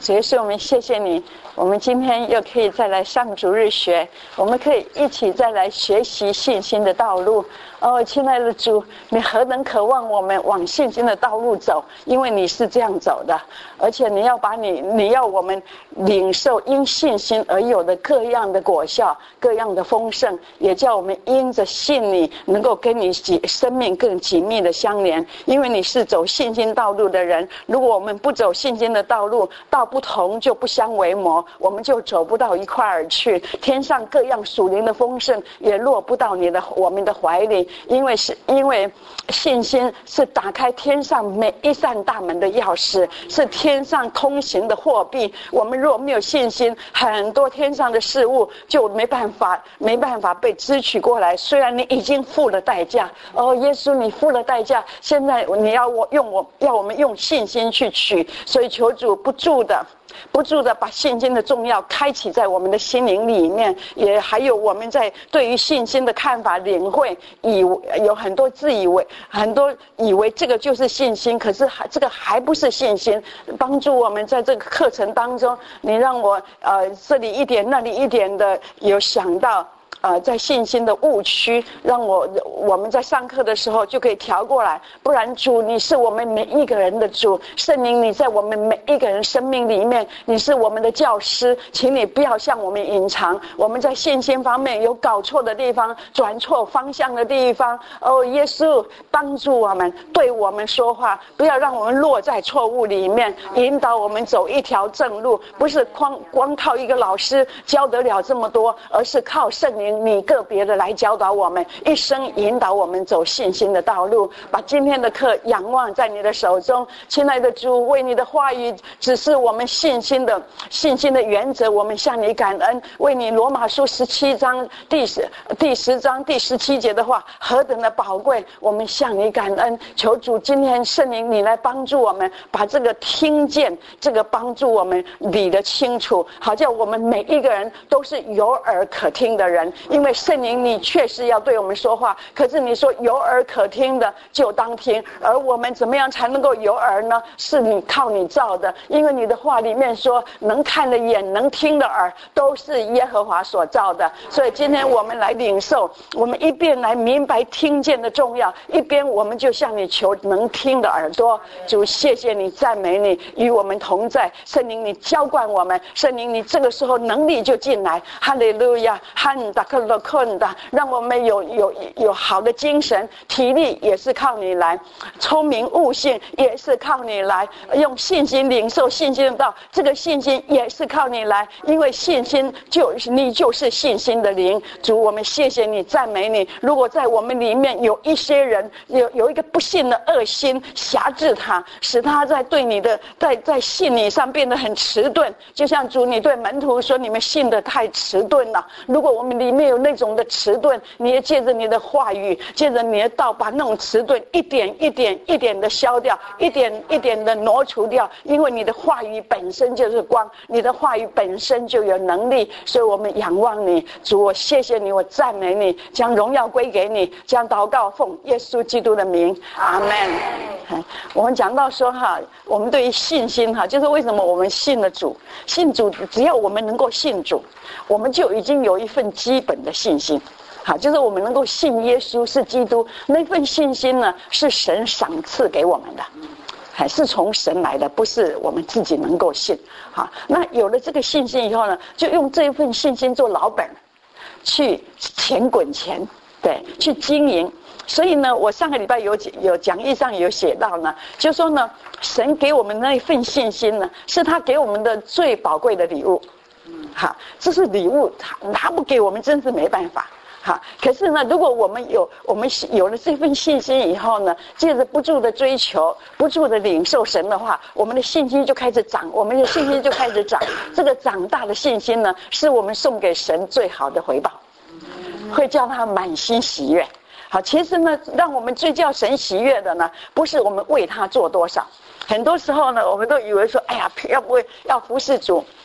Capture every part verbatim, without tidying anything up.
主耶稣，我们谢谢你，我们今天又可以再来上主日学，我们可以一起再来学习信心的道路。哦，亲爱的主，你何等渴望我们往信心的道路走，因为你是这样走的，而且你要把你你要我们领受因信心而有的各样的果效，各样的丰盛，也叫我们因着信你能够跟你生命更紧密的相连，因为你是走信心道路的人。如果我们不走信心的道路，道不同就不相为谋，我们就走不到一块儿去，天上各样属灵的丰盛也落不到你的我们的怀里。因为是因为信心是打开天上每一扇大门的钥匙，是天上通行的货币。我们若没有信心，很多天上的事物就没办法没办法被支取过来。虽然你已经付了代价，哦，耶稣，你付了代价，现在你要我用我要我们用信心去取，所以求主不住的。不住的把信心的重要开启在我们的心灵里面，也还有我们在对于信心的看法领会，以有很多自以为很多以为这个就是信心，可是还这个还不是信心。帮助我们在这个课程当中，你让我呃这里一点那里一点的有想到呃，在信心的误区，让我我们在上课的时候就可以调过来。不然主，你是我们每一个人的主，圣灵你在我们每一个人生命里面，你是我们的教师，请你不要向我们隐藏我们在信心方面有搞错的地方，转错方向的地方。哦，耶稣帮助我们，对我们说话，不要让我们落在错误里面，引导我们走一条正路。不是光光靠一个老师教得了这么多，而是靠圣灵你个别的来教导我们，一生引导我们走信心的道路。把今天的课仰望在你的手中，亲爱的主，为你的话语只是我们信心的信心的原则，我们向你感恩。为你罗马书十七章第十第十章第十七节的话何等的宝贵，我们向你感恩。求主今天圣灵你来帮助我们，把这个听见这个帮助我们理得清楚，好叫我们每一个人都是有耳可听的人。因为圣灵你确实要对我们说话，可是你说有耳可听的就当听，而我们怎么样才能够有耳呢？是你靠你造的，因为你的话里面说能看的眼能听的耳都是耶和华所造的。所以今天我们来领受，我们一边来明白听见的重要，一边我们就向你求能听的耳朵。主谢谢你，赞美你，与我们同在。圣灵你浇灌我们，圣灵你这个时候能力就进来，哈利路亚，汉达克洛困的，让我们有有有好的精神，体力也是靠你来，聪明悟性也是靠你来，用信心领受信心的道，这个信心也是靠你来，因为信心就是你就是信心的灵。主，我们谢谢你，赞美你。如果在我们里面有一些人有有一个不信的恶心辖制他，使他在对你的在在信你上变得很迟钝，就像主你对门徒说，你们信得太迟钝了。如果我们里面有那种的迟钝，你也借着你的话语，借着你的道，把那种迟钝一点一点一点的消掉，一点一点的挪除掉。因为你的话语本身就是光，你的话语本身就有能力，所以我们仰望你。主，我谢谢你，我赞美你，将荣耀归给你，将祷告奉耶稣基督的名，阿们。我们讲到说哈，我们对于信心哈，就是为什么我们信了主，信主，只要我们能够信主，我们就已经有一份基本的信心。好，就是我们能够信耶稣是基督，那份信心呢，是神赏赐给我们的，还是从神来的，不是我们自己能够信。好，那有了这个信心以后呢，就用这一份信心做老本，去钱滚钱，对，去经营。所以呢，我上个礼拜有有讲义上有写到呢，就说呢，神给我们那一份信心呢，是他给我们的最宝贵的礼物。好，这是礼物，拿不给我们真是没办法。好，可是呢，如果我们有我们有了这份信心以后呢，借着不住的追求，不住的领受神的话，我们的信心就开始长，我们的信心就开始长。这个长大的信心呢，是我们送给神最好的回报，会叫他满心喜悦。好，其实呢，让我们最叫神喜悦的呢，不是我们为他做多少。很多时候呢，我们都以为说，哎呀，要不要服侍主？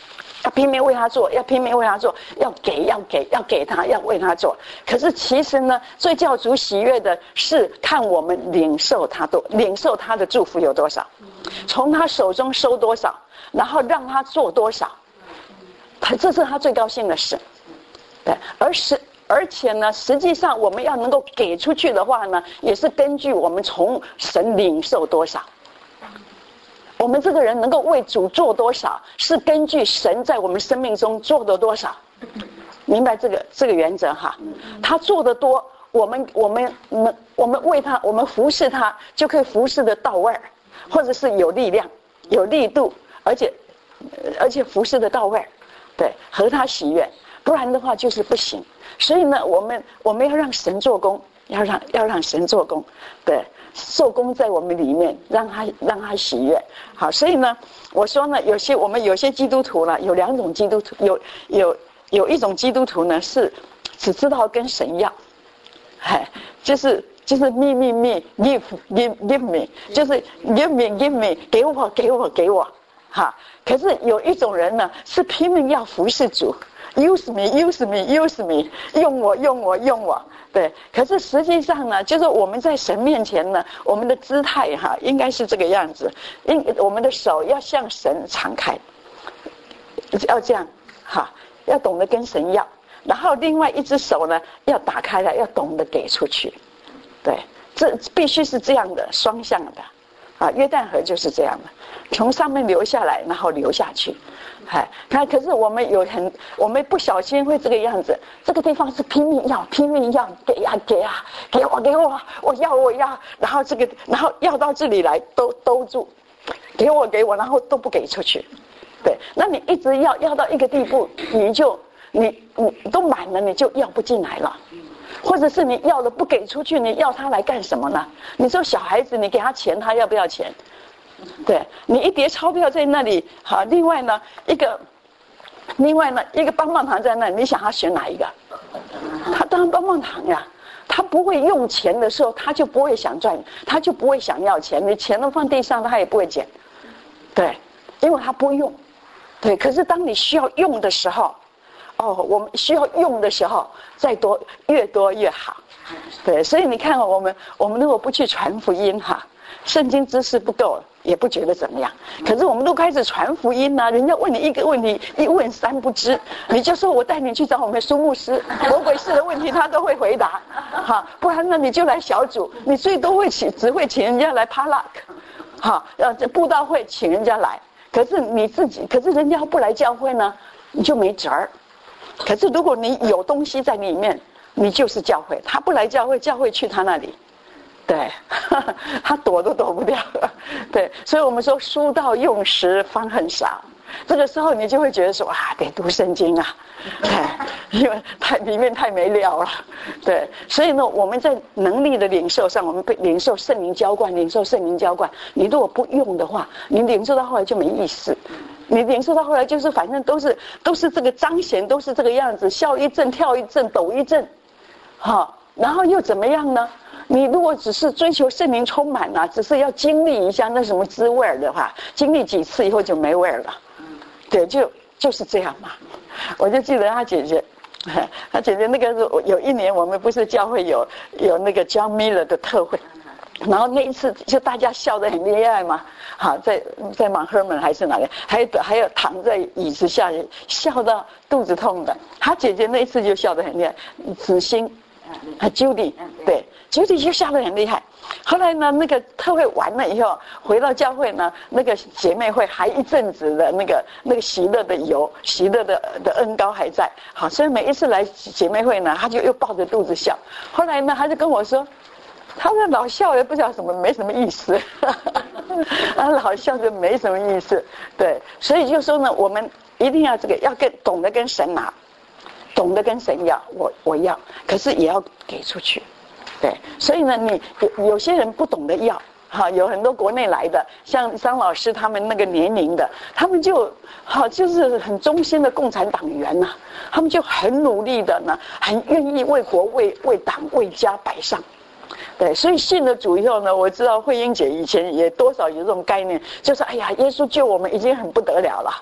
要拼命为他做，要拼命为他做，要给要给要给他，要为他做。可是其实呢，最叫主喜悦的是看我们领受他多，领受他的祝福有多少，从他手中收多少，然后让他做多少，他这是他最高兴的事。对，而是而且呢，实际上我们要能够给出去的话呢，也是根据我们从神领受多少。我们这个人能够为主做多少，是根据神在我们生命中做的多少，明白这个这个原则哈？他做的多，我们我们我们我们为他，我们服侍他，就可以服侍的到位，或者是有力量、有力度，而且而且服侍的到位，对，合他喜悦，不然的话就是不行。所以呢，我们我们要让神做工，要让要让神做工，对。做工在我们里面，让他让他喜悦。好，所以呢，我说呢，有些我们有些基督徒呢，有两种基督徒，有有有一种基督徒呢是只知道跟神要，哎，就是就是秘密密 give give give me， 就是 give me give me 给我给我给我，哈。可是有一种人呢是拼命要服侍主 ，use me use me use me， 用我用我用我。对，可是实际上呢，就是我们在神面前呢，我们的姿态哈，应该是这个样子，应我们的手要向神敞开，要这样哈，要懂得跟神要，然后另外一只手呢要打开来，要懂得给出去，对，这必须是这样的双向的，啊，约旦河就是这样的，从上面流下来，然后流下去。哎，看，可是我们有很，我们不小心会这个样子。这个地方是拼命要，拼命要，给呀、啊、给呀、啊，给我给我，我要我要，然后这个，然后要到这里来都兜住，给我给我，然后都不给出去。对，那你一直要要到一个地步，你就你你都满了，你就要不进来了。或者是你要了不给出去，你要他来干什么呢？你说小孩子，你给他钱，他要不要钱？对，你一叠钞票在那里，好，另外呢一个，另外呢一个棒棒糖在那里，你想他选哪一个？他当然棒棒糖呀，他不会用钱的时候，他就不会想赚，他就不会想要钱，你钱都放地上，他也不会捡，对，因为他不会用，对。可是当你需要用的时候，哦，我们需要用的时候，再多越多越好，对。所以你看，我们我们如果不去传福音哈。圣经知识不够，也不觉得怎么样。可是我们都开始传福音啊，人家问你一个问题，一问三不知，你就说我带你去找我们苏牧师，魔鬼式的问题他都会回答，哈，不然呢你就来小组，你最多会请只会请人家来帕拉克，哈，呃，布道会请人家来，可是你自己，可是人家不来教会呢，你就没辙儿。可是如果你有东西在里面，你就是教会，他不来教会，教会去他那里。对，他躲都躲不掉。对，所以我们说书到用时方恨少，这个时候你就会觉得说啊，得读圣经啊，对，因为太里面太没料了。对，所以呢，我们在能力的领受上，我们被领受圣灵浇灌，领受圣灵浇灌。你如果不用的话，你领受到后来就没意思。你领受到后来就是反正都是都是这个彰显，都是这个样子，笑一阵，跳一阵，抖一阵，好，然后又怎么样呢？你如果只是追求圣灵充满啊，只是要经历一下那什么滋味的话，经历几次以后就没味了。对，就就是这样嘛。我就记得他姐姐，他姐姐那个有一年我们不是教会有有那个 John Miller 的特会，然后那一次就大家笑得很厉害嘛。好，在在 Mount Hermon 还是哪里，还有还有躺在椅子下笑到肚子痛的。他姐姐那一次就笑得很厉害，子欣。啊 ，Judy， 对 ，Judy 就笑得很厉害。后来呢，那个特会完了以后，回到教会呢，那个姐妹会还一阵子的那个那个喜乐的油、喜乐的的恩膏还在。好，所以每一次来姐妹会呢，她就又抱着肚子笑。后来呢，她就跟我说，她说老笑也不知道什么，没什么意思。啊，老笑就没什么意思。对，所以就说呢，我们一定要这个要跟懂得跟神拿。懂得跟神要，我我要，可是也要给出去，对，所以呢，你有有些人不懂得要，哈，有很多国内来的，像张老师他们那个年龄的，他们就好就是很忠心的共产党员呐、啊，他们就很努力的呢，很愿意为国为为党为家摆上。对，所以信了主以后呢，我知道慧英姐以前也多少有这种概念，就是哎呀，耶稣救我们已经很不得了了。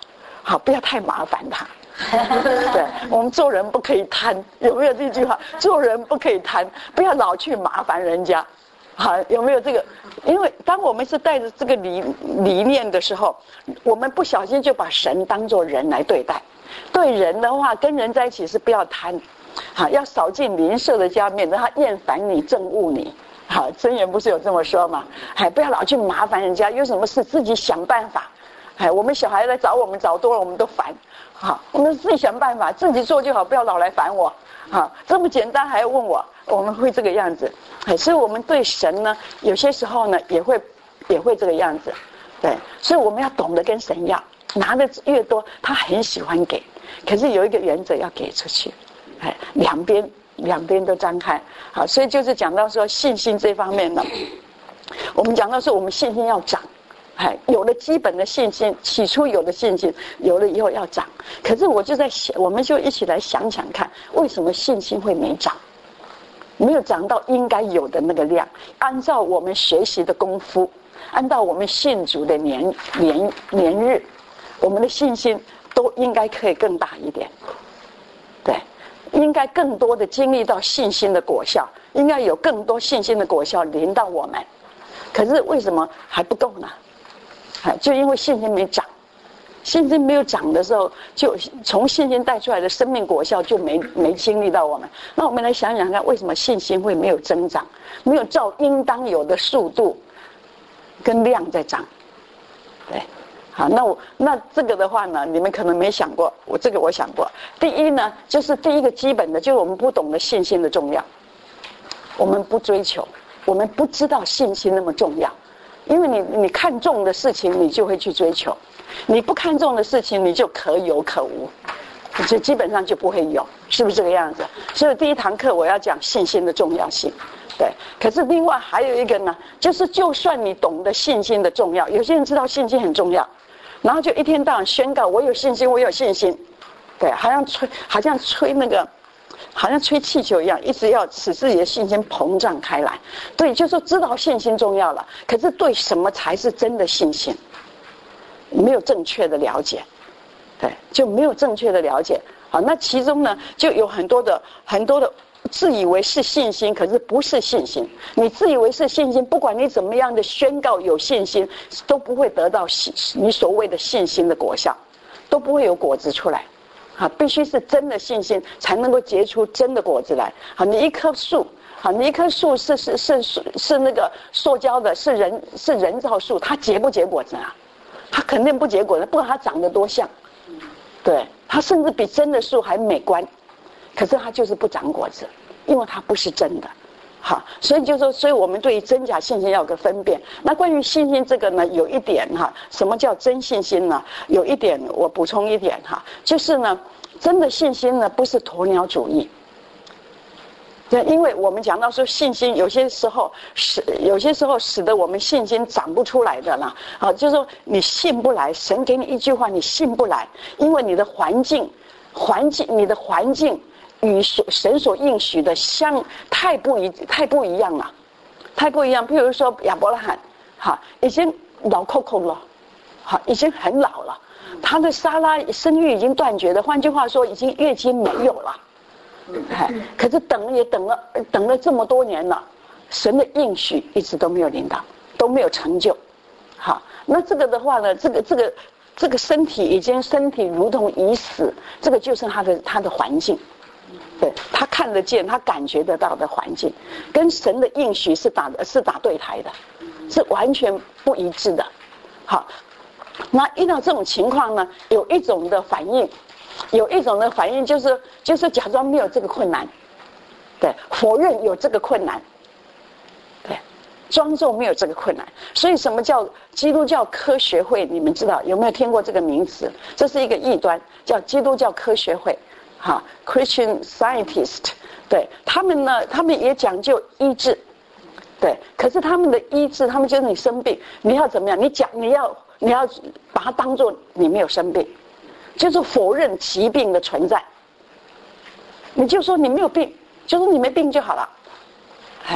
好，不要太麻烦他。对，我们做人不可以贪，有没有这句话？做人不可以贪，不要老去麻烦人家。好，有没有这个？因为当我们是带着这个理理念的时候，我们不小心就把神当作人来对待。对人的话，跟人在一起是不要贪，好，要扫尽邻舍的家，免得他厌烦你、憎恶你。好，箴言不是有这么说吗？哎，不要老去麻烦人家，有什么事自己想办法。哎，我们小孩来找我们找多了，我们都烦。好，我们自己想办法，自己做就好，不要老来烦我。好，这么简单还要问我，我们会这个样子。哎，所以我们对神呢，有些时候呢也会也会这个样子。对，所以我们要懂得跟神要，拿的越多，他很喜欢给。可是有一个原则要给出去，哎，两边两边都张开。好，所以就是讲到说信心这方面呢，我们讲到说我们信心要长。哎，有了基本的信心，起初有的信心，有了以后要长。可是我就在想，我们就一起来想想看，为什么信心会没长？没有长到应该有的那个量。按照我们学习的功夫，按照我们信主的年年年日，我们的信心都应该可以更大一点。对，应该更多的经历到信心的果效，应该有更多信心的果效临到我们。可是为什么还不够呢？就因为信心没长，信心没有长的时候，就从信心带出来的生命果效就没没经历到我们。那我们来想想看，为什么信心会没有增长，没有照应当有的速度跟量在长？对，好，那我那这个的话呢，你们可能没想过，我这个我想过。第一呢，就是第一个基本的，就是我们不懂得信心的重要，我们不追求，我们不知道信心那么重要。因为你你看重的事情，你就会去追求；你不看重的事情，你就可有可无，就基本上就不会有，是不是这个样子？所以第一堂课我要讲信心的重要性，对。可是另外还有一个呢，就是就算你懂得信心的重要，有些人知道信心很重要，然后就一天到晚宣告我有信心，我有信心，对，好像吹，好像吹那个。好像吹气球一样，一直要使自己的信心膨胀开来。对，就是说知道信心重要了，可是对什么才是真的信心，没有正确的了解，对，就没有正确的了解。好，那其中呢，就有很多的很多的自以为是信心，可是不是信心。你自以为是信心，不管你怎么样的宣告有信心，都不会得到你所谓的信心的果效，都不会有果子出来。啊，必须是真的信心才能够结出真的果子来。好，你一棵树，好，你一棵树是是是是是那个塑胶的，是人是人造树，它结不结果子啊？它肯定不结果子，不管它长得多像，对，它甚至比真的树还美观，可是它就是不长果子，因为它不是真的。好，所以就说，所以我们对于真假信心要有个分辨。那关于信心这个呢，有一点哈，什么叫真信心呢？有一点我补充一点哈，就是呢，真的信心呢不是鸵鸟主义。对，因为我们讲到说信心，有些时候使有些时候使得我们信心长不出来的啦。啊，就是说你信不来，神给你一句话，你信不来，因为你的环境，环境，你的环境。与所神所应许的相太不一太不一样了，太不一样。譬如说亚伯拉罕，哈，已经老扣扣了，哈，已经很老了，他的撒拉生育已经断绝的，换句话说，已经月经没有了。哎，可是等也等了等了这么多年了，神的应许一直都没有领导，都没有成就。好，那这个的话呢，这个这个这个身体已经身体如同已死，这个就是他的他的环境。对，他看得见，他感觉得到的环境，跟神的应许是打是打对台的，是完全不一致的。好，那遇到这种情况呢，有一种的反应，有一种的反应就是就是假装没有这个困难，对，否认有这个困难，对，装作没有这个困难。所以什么叫基督教科学会？你们知道有没有听过这个名词？这是一个异端，叫基督教科学会。哈 ，Christian Scientist， 对他们呢，他们也讲究医治，对，可是他们的医治，他们就是你生病，你要怎么样？你讲，你要你要把它当作你没有生病，就是否认疾病的存在。你就说你没有病，就说你没病就好了，哎，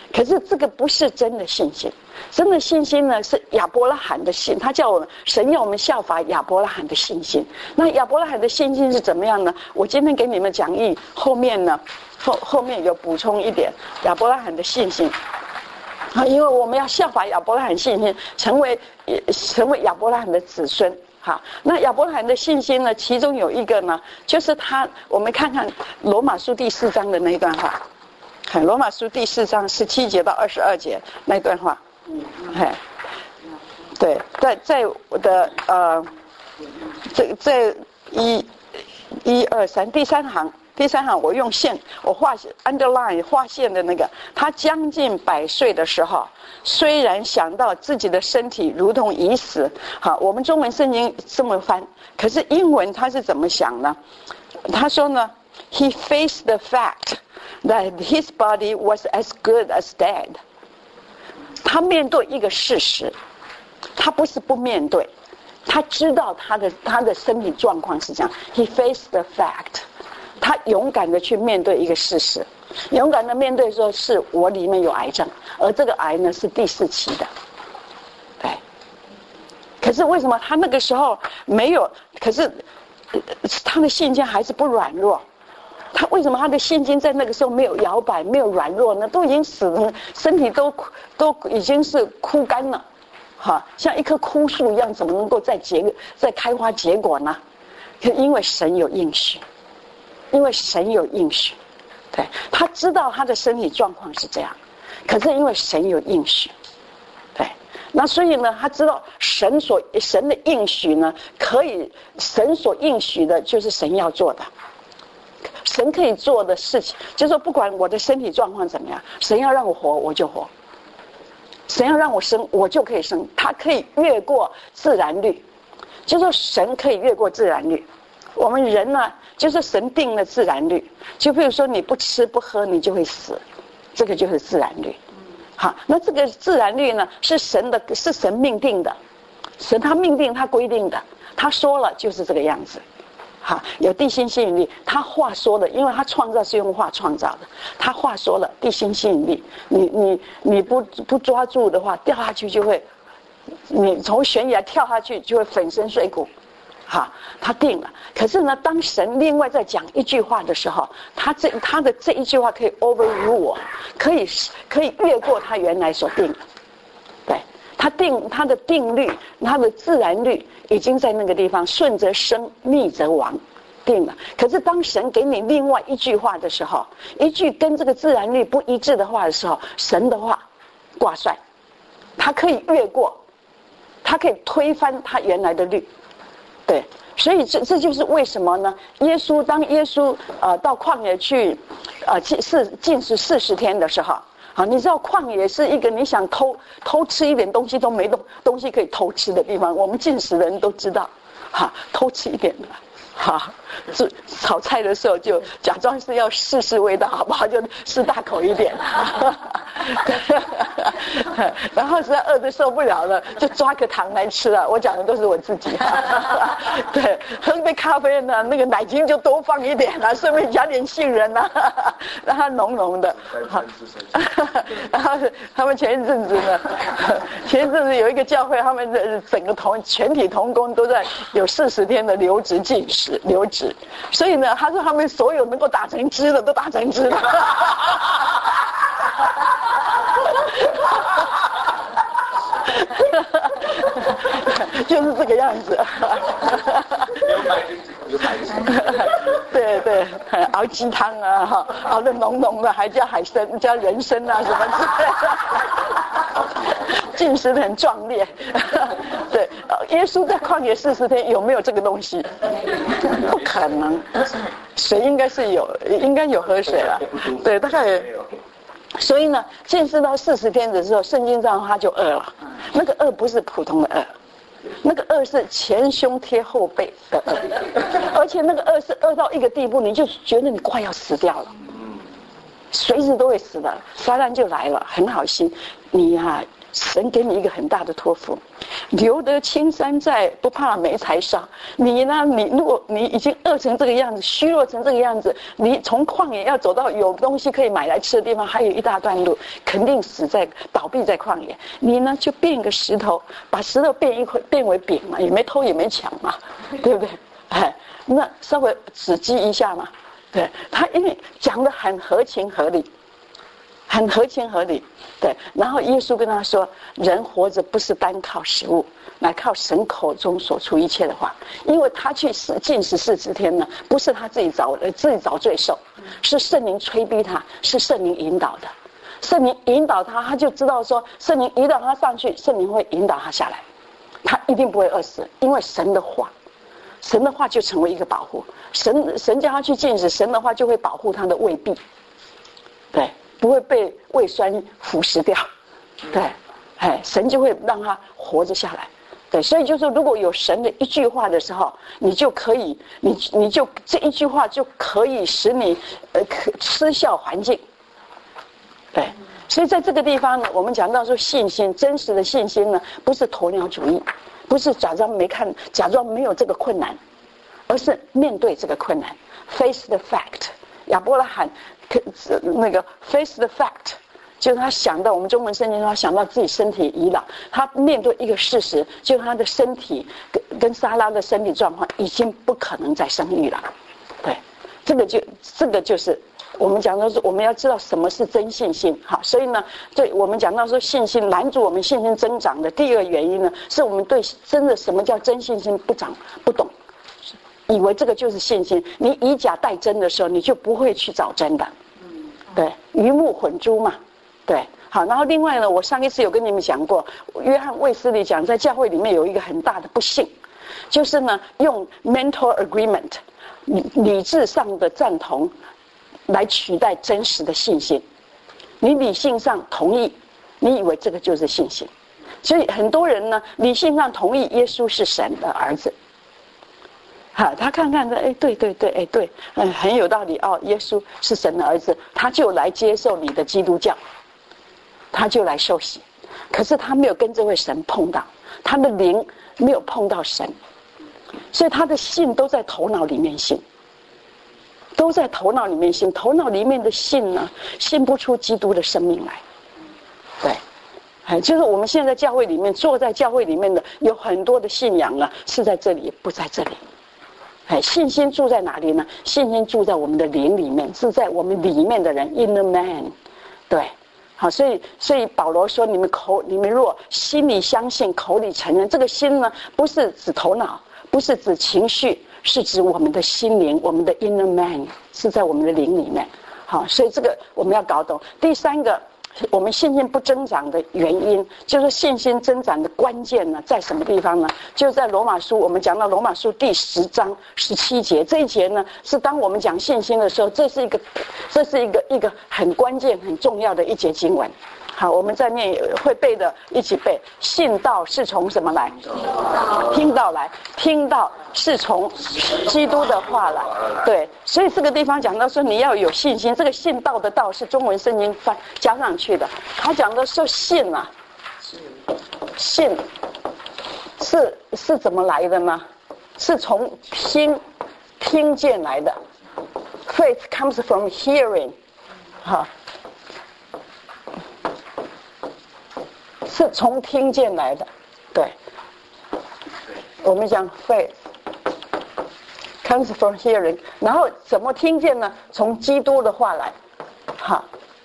可是这个不是真的信心，真的信心呢是亚伯拉罕的信，他叫我们神要我们效法亚伯拉罕的信心。那亚伯拉罕的信心是怎么样呢？我今天给你们讲义后面呢，后后面有补充一点亚伯拉罕的信心。啊，因为我们要效法亚伯拉罕信心，成为成为亚伯拉罕的子孙。好，那亚伯拉罕的信心呢，其中有一个呢，就是他，我们看看罗马书第四章的那一段话。看罗马书第四章十七节到二十二节那段话，哎，对，在在我的呃，这这一一二三第三行，第三行我用线我画 underline 画线的那个，他将近百岁的时候，虽然想到自己的身体如同已死，好，我们中文圣经这么翻，可是英文他是怎么想呢？他说呢 ，He faced the fact that his body was as good as dead。他面对一个事实，他不是不面对，他知道他的他的身体状况是这样。He faced the fact， 他勇敢的去面对一个事实，勇敢的面对说是我里面有癌症，而这个癌呢是第四期的，对。可是为什么他那个时候没有？可是他的信心还是不软弱。他为什么他的信心在那个时候没有摇摆，没有软弱呢？都已经死了，身体都都已经是枯干了，哈，像一棵枯树一样，怎么能够再结再开花结果呢？因为神有应许，因为神有应许，对，他知道他的身体状况是这样，可是因为神有应许，对，那所以呢，他知道神所神的应许呢，可以神所应许的就是神要做的。神可以做的事情，就是说不管我的身体状况怎么样，神要让我活我就活，神要让我生我就可以生，他可以越过自然律，就是说神可以越过自然律。我们人呢，就是神定了自然律，就比如说你不吃不喝你就会死，这个就是自然律。好，那这个自然律呢是神的，是神命定的，神他命定他规定的，他说了就是这个样子。好，有地心吸引力，他话说的，因为他创造是用话创造的，他话说了地心吸引力，你你你不不抓住的话，掉下去就会，你从悬崖跳下去就会粉身碎骨。好，他定了。可是呢，当神另外再讲一句话的时候，他这他的这一句话可以 overrule 我，可以可以越过他原来所定的，对。他定他的定律，他的自然律已经在那个地方，顺则生，逆则亡，定了。可是当神给你另外一句话的时候，一句跟这个自然律不一致的话的时候，神的话挂帅，他可以越过，他可以推翻他原来的律，对。所以这这就是为什么呢？耶稣当耶稣呃到旷野去，呃禁是禁食四十天的时候。好，你知道旷野是一个你想偷偷吃一点东西都没东东西可以偷吃的地方，我们进食的人都知道，哈，偷吃一点的，哈，做炒菜的时候就假装是要试试味道，好不好？就吃大口一点，然后实在饿得受不了了，就抓个糖来吃了。我讲的都是我自己，对，喝杯咖啡呢，那个奶精就多放一点了，顺便加点杏仁啊，让它浓浓的。然后他们前一阵子呢，前一阵子有一个教会，他们的整个同全体同工都在有四十天的留职禁食，留职。所以呢，他说他们所有能够打成汁的都打成汁了。就是这个样子。对对，熬鸡汤啊，哈，熬得浓浓的，还加海参、加人参啊什么之类的，进食得很壮烈。对，耶稣在旷野四十天有没有这个东西？不可能，水应该是有，应该有喝水了。对，大概。所以呢，进食到四十天的时候，圣经上他就饿了。那个饿不是普通的饿，那个饿是前胸贴后背的饿，而且那个饿是饿到一个地步，你就觉得你快要死掉了，随时都会死的。撒旦就来了，很好心，你呀、啊， 神给你一个很大的托付，留得青山在，不怕没柴烧。你呢？你如果你已经饿成这个样子，虚弱成这个样子，你从旷野要走到有东西可以买来吃的地方，还有一大段路，肯定死在倒闭在旷野。你呢，就变个石头，把石头变一块变为饼嘛，也没偷也没抢嘛，对不对？哎，那稍微指击一下嘛。对他，因为讲得很合情合理。很合情合理，对。然后耶稣跟他说：“人活着不是单靠食物，乃靠神口中所出一切的话。因为他去禁食四十天呢，不是他自己找自己找罪受，是圣灵催逼他，是圣灵引导的。圣灵引导他，他就知道说，圣灵引导他上去，圣灵会引导他下来，他一定不会饿死，因为神的话，神的话就成为一个保护。神神叫他去禁食，神的话就会保护他的胃壁，对。”不会被胃酸腐蚀掉，对，哎，神就会让他活着下来，对，所以就是如果有神的一句话的时候，你就可以，你你就这一句话就可以使你呃吃效环境，对，所以在这个地方呢，我们讲到说信心，真实的信心呢，不是鸵鸟主义，不是假装没看，假装没有这个困难，而是面对这个困难 ，face the fact。亚伯拉罕。那个 face the fact， 就是他想到我们中文圣经说，他想到自己身体已老，他面对一个事实，就是他的身体跟跟撒拉的身体状况已经不可能再生育了。对，这个就这个就是我们讲到说，我们要知道什么是真信心。好，所以呢，对我们讲到说信心拦阻我们信心增长的第二个原因呢，是我们对真的什么叫真信心不长不懂。以为这个就是信心，你以假代真的时候，你就不会去找真的，对，鱼目混珠嘛，对，好，然后另外呢，我上一次有跟你们讲过，约翰卫斯理讲，在教会里面有一个很大的不幸，就是呢，用 mental agreement 理智上的赞同来取代真实的信心，你理性上同意，你以为这个就是信心，所以很多人呢，理性上同意耶稣是神的儿子。好，他看看的，哎，对对对，哎对，嗯，很有道理哦。耶稣是神的儿子，他就来接受你的基督教，他就来受洗。可是他没有跟这位神碰到，他的灵没有碰到神，所以他的信都在头脑里面信，都在头脑里面信。头脑里面的信呢，信不出基督的生命来。对，哎，就是我们现在教会里面，坐在教会里面的有很多的信仰啊，是在这里，不在这里。哎，信心住在哪里呢？信心住在我们的灵里面，是在我们里面的人 ，inner man。对，好，所以所以保罗说，你们口你们若心里相信，口里承认，这个心呢，不是指头脑，不是指情绪，是指我们的心灵，我们的 inner man 是在我们的灵里面。好，所以这个我们要搞懂。第三个。我们信心不增长的原因，就是信心增长的关键呢，在什么地方呢？就在罗马书，我们讲到罗马书第十章十七节，这一节呢，是当我们讲信心的时候，这是一个，这是一个一个很关键、很重要的一节经文。好，我们再念会背的，一起背。信道是从什么来？听道来，听道是从基督的话来。对，所以这个地方讲到说你要有信心，这个信道的道是中文圣经翻加上去的。他讲的说信啊，信是是怎么来的呢？是从听听见来的。Faith comes from hearing， 哈。是从听见来的，对。我们讲 faith comes from hearing， 然后怎么听见呢？从基督的话来，哈。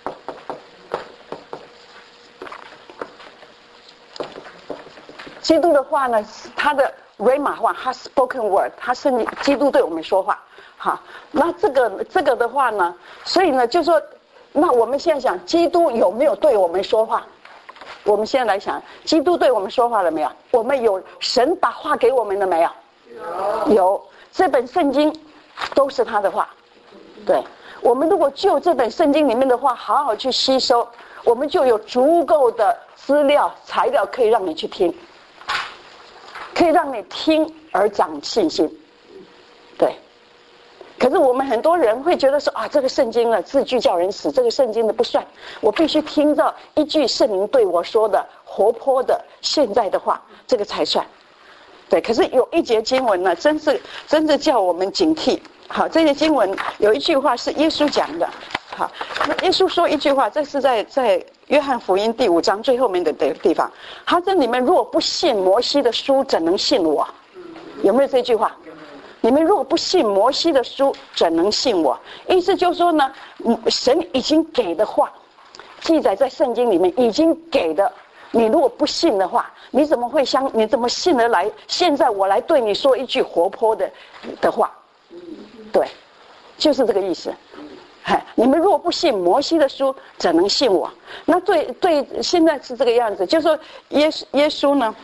基督的话呢，他的 rhema 话，他 spoken word， 他是基督对我们说话，哈。那这个这个的话呢，所以呢，就说，那我们现在想，基督有没有对我们说话？我们现在来想，基督对我们说话了没有？我们有神把话给我们了没有？有，有。这本圣经都是他的话。对，我们如果就这本圣经里面的话好好去吸收，我们就有足够的资料材料可以让你去听，可以让你听而长信心。对。可是我们很多人会觉得说啊，这个圣经啊字句叫人死，这个圣经的不算，我必须听到一句圣灵对我说的活泼的现在的话，这个才算。对，可是有一节经文呢，真是真是叫我们警惕。好，这些经文有一句话是耶稣讲的。好，耶稣说一句话，这是在在约翰福音第五章最后面的地方。他这里面若不信摩西的书，怎能信我？有没有这句话？你们若不信摩西的书，怎能信我？意思就是说呢，神已经给的话，记载在圣经里面已经给的。你如果不信的话，你怎么会相？你怎么信得来？现在我来对你说一句活泼的的话，对，就是这个意思。哎，你们若不信摩西的书，怎能信我？那对对，现在是这个样子，就是说耶稣耶稣呢，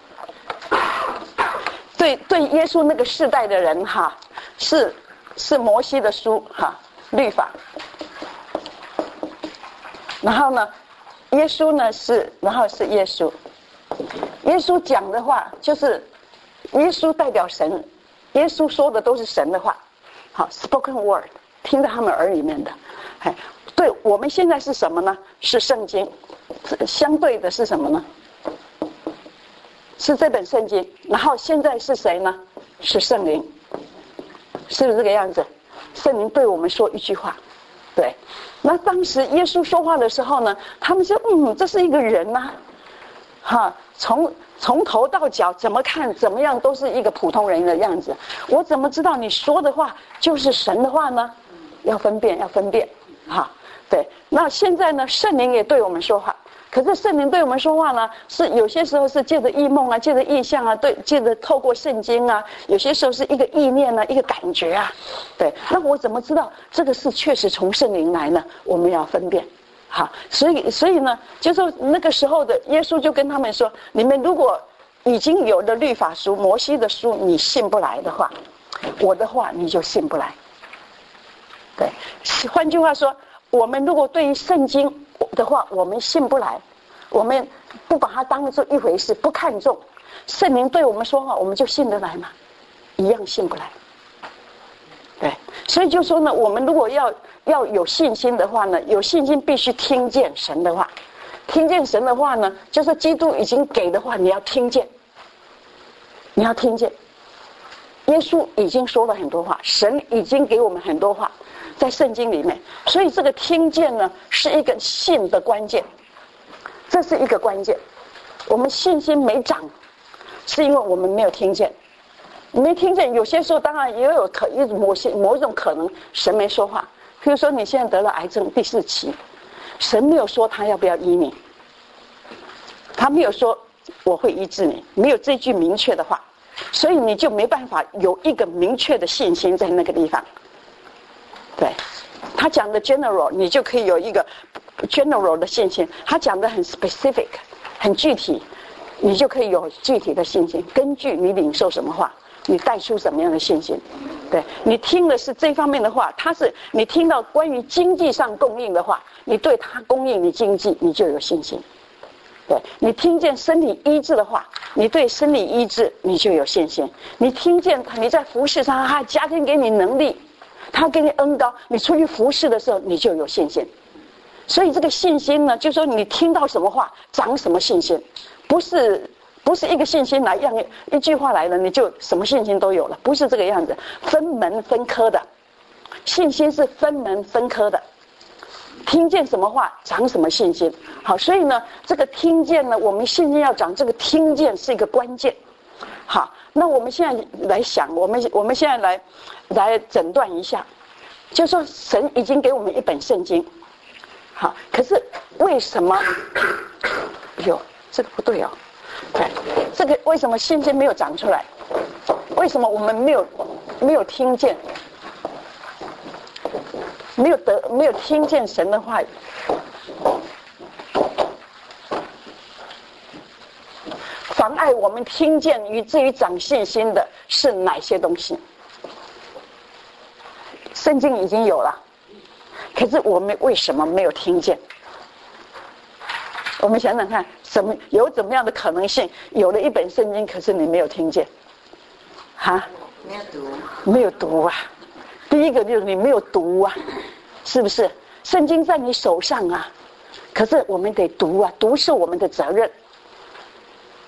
对对耶稣那个世代的人哈，是是摩西的书哈，律法。然后呢？耶稣呢是，然后是耶稣。耶稣讲的话就是耶稣代表神，耶稣说的都是神的话，好 ，spoken word， 听在他们耳里面的。哎，对我们现在是什么呢？是圣经，相对的是什么呢？是这本圣经。然后现在是谁呢？是圣灵，是不是这个样子？圣灵对我们说一句话，对。那当时耶稣说话的时候呢，他们说：“嗯，这是一个人呐、啊，哈，从从头到脚怎么看怎么样都是一个普通人的样子。我怎么知道你说的话就是神的话呢？要分辨，要分辨，哈，对。那现在呢，圣灵也对我们说话。”可是圣灵对我们说话呢，是有些时候是借着异梦啊，借着意象啊，对，借着透过圣经啊，有些时候是一个意念啊，一个感觉啊，对。那我怎么知道这个是确实从圣灵来呢？我们要分辨，好，所以所以呢，就说那个时候的耶稣就跟他们说：你们如果已经有了律法书、摩西的书，你信不来的话，我的话你就信不来。对，换句话说，我们如果对于圣经的话，我们信不来，我们不把它当作一回事，不看重圣灵对我们说话，我们就信得来吗？一样信不来。对，所以就说呢，我们如果要要有信心的话呢，有信心必须听见神的话，听见神的话呢，就是基督已经给的话，你要听见，你要听见。耶稣已经说了很多话，神已经给我们很多话。在圣经里面，所以这个听见呢是一个信的关键，这是一个关键。我们信心没长，是因为我们没有听见，没听见。有些时候当然也有可一某些某一种可能，神没说话。比如说你现在得了癌症第四期，神没有说他要不要医你，他没有说我会医治你，没有这句明确的话，所以你就没办法有一个明确的信心在那个地方。对，他讲的 general， 你就可以有一个 general 的信心；他讲的很 specific， 很具体，你就可以有具体的信心。根据你领受什么话，你带出什么样的信心。对，你听的是这方面的话，他是你听到关于经济上供应的话，你对他供应你经济，你就有信心。对，你听见身体医治的话，你对身体医治你就有信心。你听见你在服事上，他加添给你能力。他给你恩膏，你出去服侍的时候，你就有信心。所以这个信心呢，就是说你听到什么话，长什么信心，不是不是一个信心来让一句话来了，你就什么信心都有了，不是这个样子。分门分科的，信心是分门分科的。听见什么话，长什么信心。好，所以呢，这个听见呢，我们信心要长，这个听见是一个关键。好，那我们现在来想，我们我们现在来来诊断一下，就是说神已经给我们一本圣经，好，可是为什么？哟，这个不对哦，对，这个为什么信心没有长出来？为什么我们没有没有听见，没有得没有听见神的话语？妨碍我们听见以至于长信心的是哪些东西？圣经已经有了，可是我们为什么没有听见？我们想想看，什么有怎么样的可能性？有了一本圣经，可是你没有听见，哈？ 没有读， 没有读啊！第一个就是你没有读啊，是不是？圣经在你手上啊，可是我们得读啊，读是我们的责任。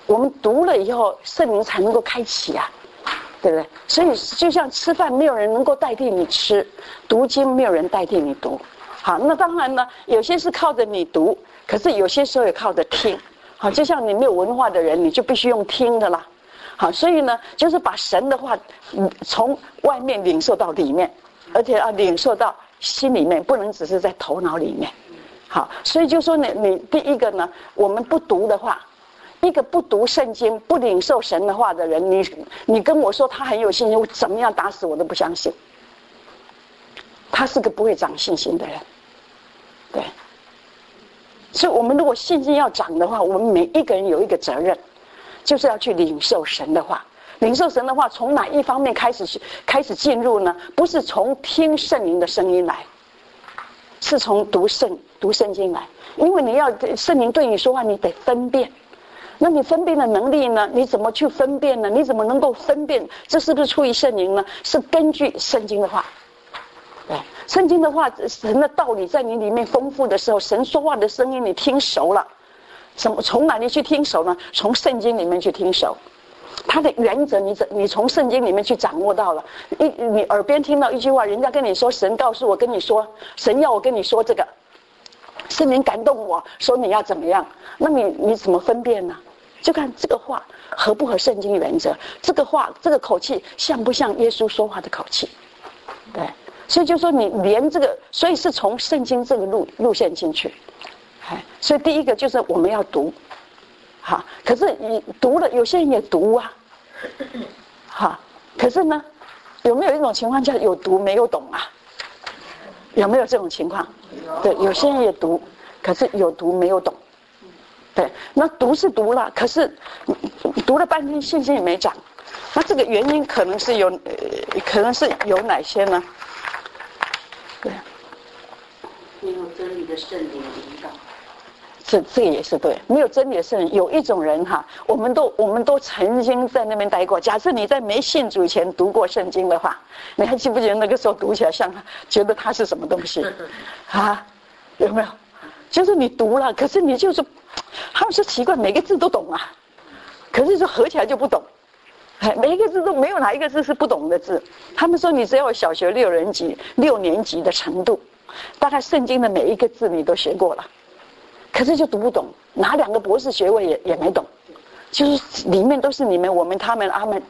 我们读了以后，圣灵才能够开启啊，对不对？所以就像吃饭，没有人能够代替你吃；读经，没有人代替你读。好，那当然呢，有些是靠着你读，可是有些时候也靠着听。好，就像你没有文化的人，你就必须用听的啦。好，所以呢，就是把神的话，嗯，从外面领受到里面，而且要领受到心里面，不能只是在头脑里面。好，所以就说你你第一个呢，我们不读的话，一个不读圣经、不领受神的话的人，你你跟我说他很有信心，我怎么样打死我都不相信。他是个不会长信心的人，对。所以我们如果信心要长的话，我们每一个人有一个责任，就是要去领受神的话。领受神的话，从哪一方面开始开始进入呢？不是从听圣灵的声音来，是从读圣读圣经来。因为你要圣灵对你说话，你得分辨。那你分辨的能力呢？你怎么去分辨呢？你怎么能够分辨这是不是出于圣灵呢？是根据圣经的话。对，圣经的话，神的道理在你里面丰富的时候，神说话的声音你听熟了。什么？从哪里去听熟呢？从圣经里面去听熟。它的原则你你从圣经里面去掌握到了。一你耳边听到一句话，人家跟你说，神告诉我跟你说，神要我跟你说这个，圣灵感动我说你要怎么样，那你你怎么分辨呢？就看这个话合不合圣经原则，这个话这个口气像不像耶稣说话的口气。对，所以就说你连这个，所以是从圣经这个路路线进去。所以第一个就是我们要读，好，可是你读了，有些人也读啊，好，可是呢，有没有一种情况叫有读没有懂啊？有没有这种情况？对，有些人也读，可是有读没有懂。对，那读是读了，可是读了半天信心也没长，那这个原因可能是有，呃、可能是有哪些呢？对， 没有真理的圣灵引导。 这这个也是对，没有真理的圣人。有一种人哈，我们都我们都曾经在那边待过。假设你在没信主以前读过圣经的话，你还记不记得那个时候读起来像觉得它是什么东西啊？有没有？就是你读了，可是你就是他们说奇怪，每个字都懂啊，可是就合起来就不懂。哎，每一个字都没有哪一个字是不懂的字。他们说你只要有小学六年级六年级的程度，大概圣经的每一个字你都学过了。可是就读不懂，拿两个博士学位也也没懂，就是里面都是你们、我们、他们、阿们，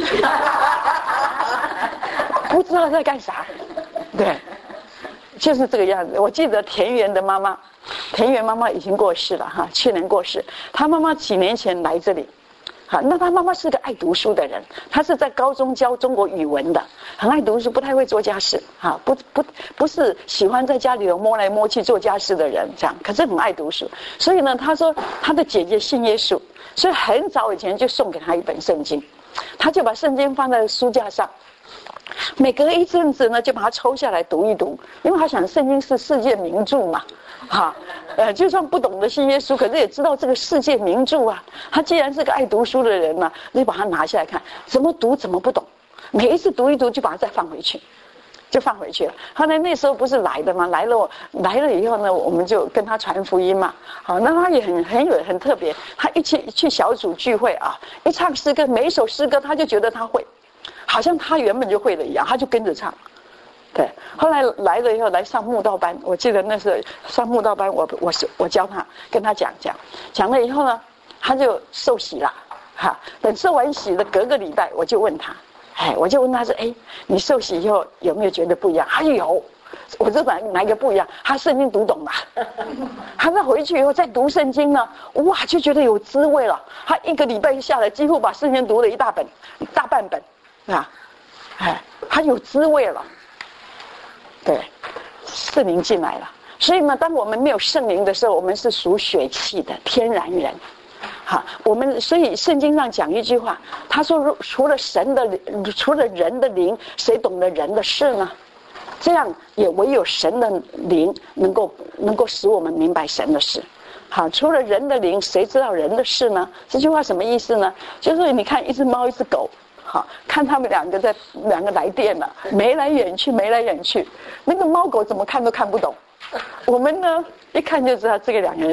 不知道在干啥，对，就是这个样子。我记得田园的妈妈，田园妈妈已经过世了哈，去年过世。她妈妈几年前来这里，好，那她妈妈是个爱读书的人，她是在高中教中国语文的，很爱读书，不太会做家事，哈，不不不是喜欢在家里头摸来摸去做家事的人，这样，可是很爱读书。所以呢，她说她的姐姐信耶稣，所以很早以前就送给她一本圣经，她就把圣经放在书架上，每隔一阵子呢就把它抽下来读一读，因为她想圣经是世界名著嘛。哈，呃，就算不懂得信耶稣，可是也知道这个世界名著啊。他既然是个爱读书的人呢、啊，就把它拿下来看，怎么读怎么不懂。每一次读一读，就把它再放回去，就放回去了。后来那时候不是来的吗？来了，来了以后呢，我们就跟他传福音嘛。好，那他也很很有很特别。他一去去小组聚会啊，一唱诗歌，每一首诗歌他就觉得他会，好像他原本就会了一样，他就跟着唱。对，后来来了以后来上慕道班，我记得那时候上慕道班我，我我是我教他，跟他讲讲，讲了以后呢，他就受洗了，哈。等受完洗的隔个礼拜，我就问他，哎，我就问他说，哎，你受洗以后有没有觉得不一样？他说有，我说哪哪一个不一样？他圣经读懂了，他再回去以后再读圣经呢，哇，就觉得有滋味了。他一个礼拜下来，几乎把圣经读了一大本，大半本，啊，哎，他有滋味了。对，圣灵进来了。所以呢，当我们没有圣灵的时候，我们是属血气的天然人。好，我们所以圣经上讲一句话，他说除了神的除了人的灵，谁懂得人的事呢？这样也唯有神的灵能够能够使我们明白神的事。好，除了人的灵，谁知道人的事呢？这句话什么意思呢？就是你看一只猫一只狗，好，看他们两个在两个来电了，眉来眼去，眉来眼去，那个猫狗怎么看都看不懂。我们呢，一看就知道这个两个人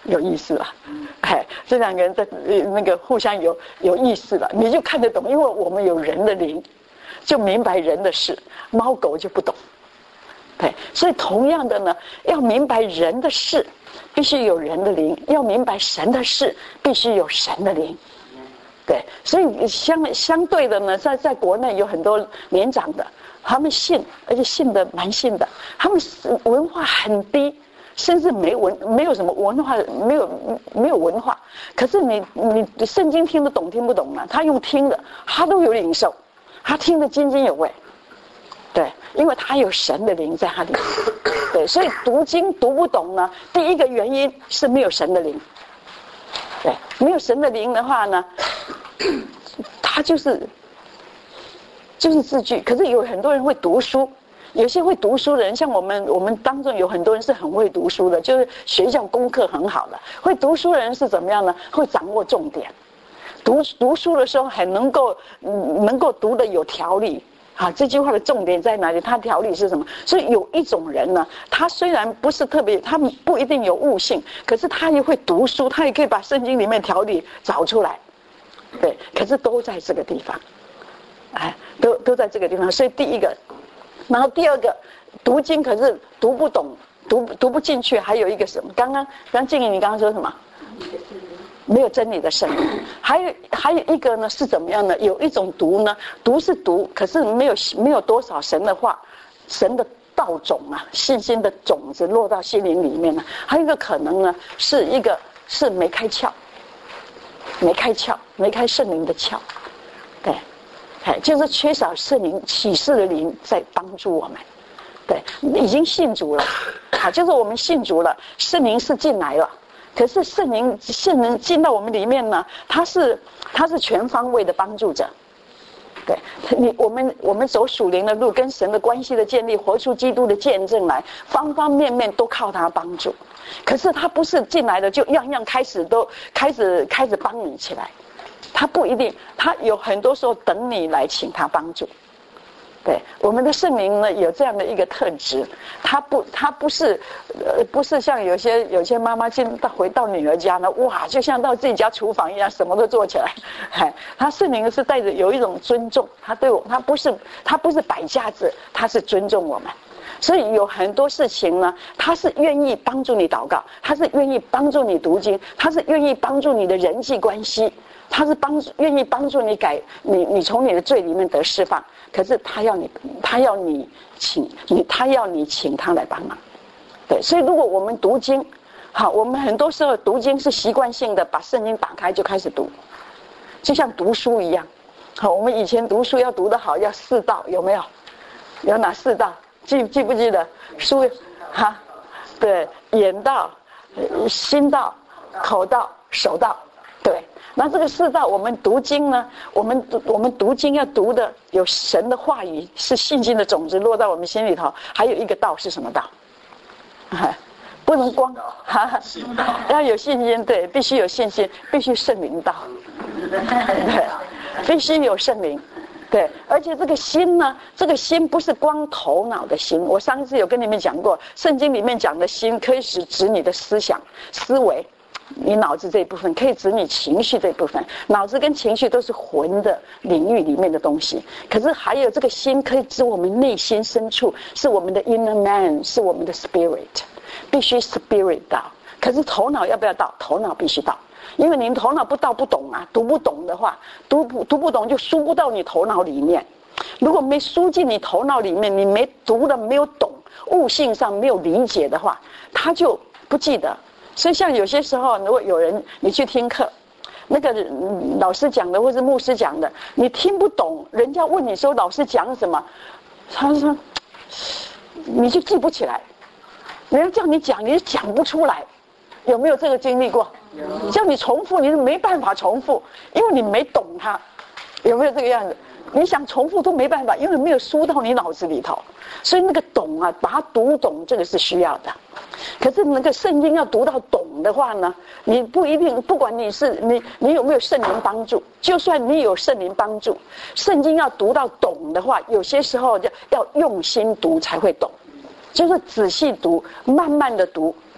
有意思了，哎，这两个人在那个互相有有意思了，你就看得懂，因为我们有人的灵，就明白人的事，猫狗就不懂。对，所以同样的呢，要明白人的事，必须有人的灵；要明白神的事，必须有神的灵。对，所以相相对的呢，在在国内有很多年长的，他们信，而且信的蛮信的，他们文化很低，甚至没文，没有什么文化，没有没有文化。可是你你圣经听得懂听不懂呢？他用听的，他都有领受，他听得津津有味。对，因为他有神的灵在他里面。对，所以读经读不懂呢，第一个原因是没有神的灵。对，没有神的灵的话呢，他就是就是字句。可是有很多人会读书，有些会读书的人，像我们我们当中有很多人是很会读书的，就是学校功课很好的。会读书的人是怎么样呢？会掌握重点，读读书的时候还能够嗯能够读得有条理。啊，这句话的重点在哪里？它条理是什么？所以有一种人呢，他虽然不是特别，他不一定有悟性，可是他也会读书，他也可以把圣经里面条理找出来。对，可是都在这个地方，哎，都都在这个地方。所以第一个，然后第二个，读经可是读不懂，读读不进去。还有一个什么？刚刚刚静怡，你刚刚说什么？没有真理的圣灵。还有还有一个呢是怎么样呢？有一种读呢，读是读，可是没有没有多少神的话，神的道种啊，信心的种子落到心灵里面呢。还有一个可能呢，是一个是没开窍，没开窍，没开圣灵的窍，对，哎，就是缺少圣灵启示的灵在帮助我们。对，已经信主了，好，就是我们信主了，圣灵是进来了。可是圣灵圣灵进到我们里面呢，他是他是全方位的帮助者。对你，我们我们走属灵的路，跟神的关系的建立，活出基督的见证来，方方面面都靠他帮助。可是他不是进来的就样样开始都开始开始帮你起来，他不一定，他有很多时候等你来请他帮助。对，我们的圣灵呢有这样的一个特质，他不，他不是，呃，不是像有些有些妈妈进到回到女儿家呢，哇，就像到自己家厨房一样，什么都做起来。哎，他圣灵是带着有一种尊重，他对我，他不是他不是摆架子，他是尊重我们。所以有很多事情呢，他是愿意帮助你祷告，他是愿意帮助你读经，他是愿意帮助你的人际关系。他是帮助，愿意帮助你改你，你从你的罪里面得释放。可是他要你，他要你请你，他要你请他来帮忙。对，所以如果我们读经，好，我们很多时候读经是习惯性的，把圣经打开就开始读，就像读书一样。好，我们以前读书要读得好，要四道，有没有？有哪四道？记记不记得？书，哈，对，眼道、心道、口道、手道，对。那这个四道，我们读经呢，我们我们读经要读的有神的话语，是信心的种子落到我们心里头。还有一个道是什么道？啊，不能光哈，要有信心，对，必须有信心，必须圣灵道，对，必须有圣灵，对，而且这个心呢，这个心不是光头脑的心。我上一次有跟你们讲过，圣经里面讲的心可以是指你的思想、思维。你脑子这一部分可以指你情绪这一部分，脑子跟情绪都是魂的领域里面的东西。可是还有这个心可以指我们内心深处，是我们的 inner man， 是我们的 spirit， 必须 spirit 到。可是头脑要不要到？头脑必须到，因为你头脑不到不懂啊，读不懂的话，读不读不懂就输不到你头脑里面。如果没输进你头脑里面，你没读的没有懂，悟性上没有理解的话，他就不记得。所以像有些时候，如果有人你去听课，那个老师讲的或是牧师讲的，你听不懂，人家问你说老师讲什么，他说你就记不起来，人家叫你讲你就讲不出来，有没有这个经历过？有。叫你重复你是没办法重复，因为你没懂它，有没有这个样子？你想重复都没办法，因为没有输到你脑子里头。所以那个懂啊，把它读懂，这个是需要的。可是那个圣经要读到懂的话呢，你不一定，不管你是你你有没有圣灵帮助，就算你有圣灵帮助，圣经要读到懂的话，有些时候就要用心读才会懂，就是仔细读，慢慢的读，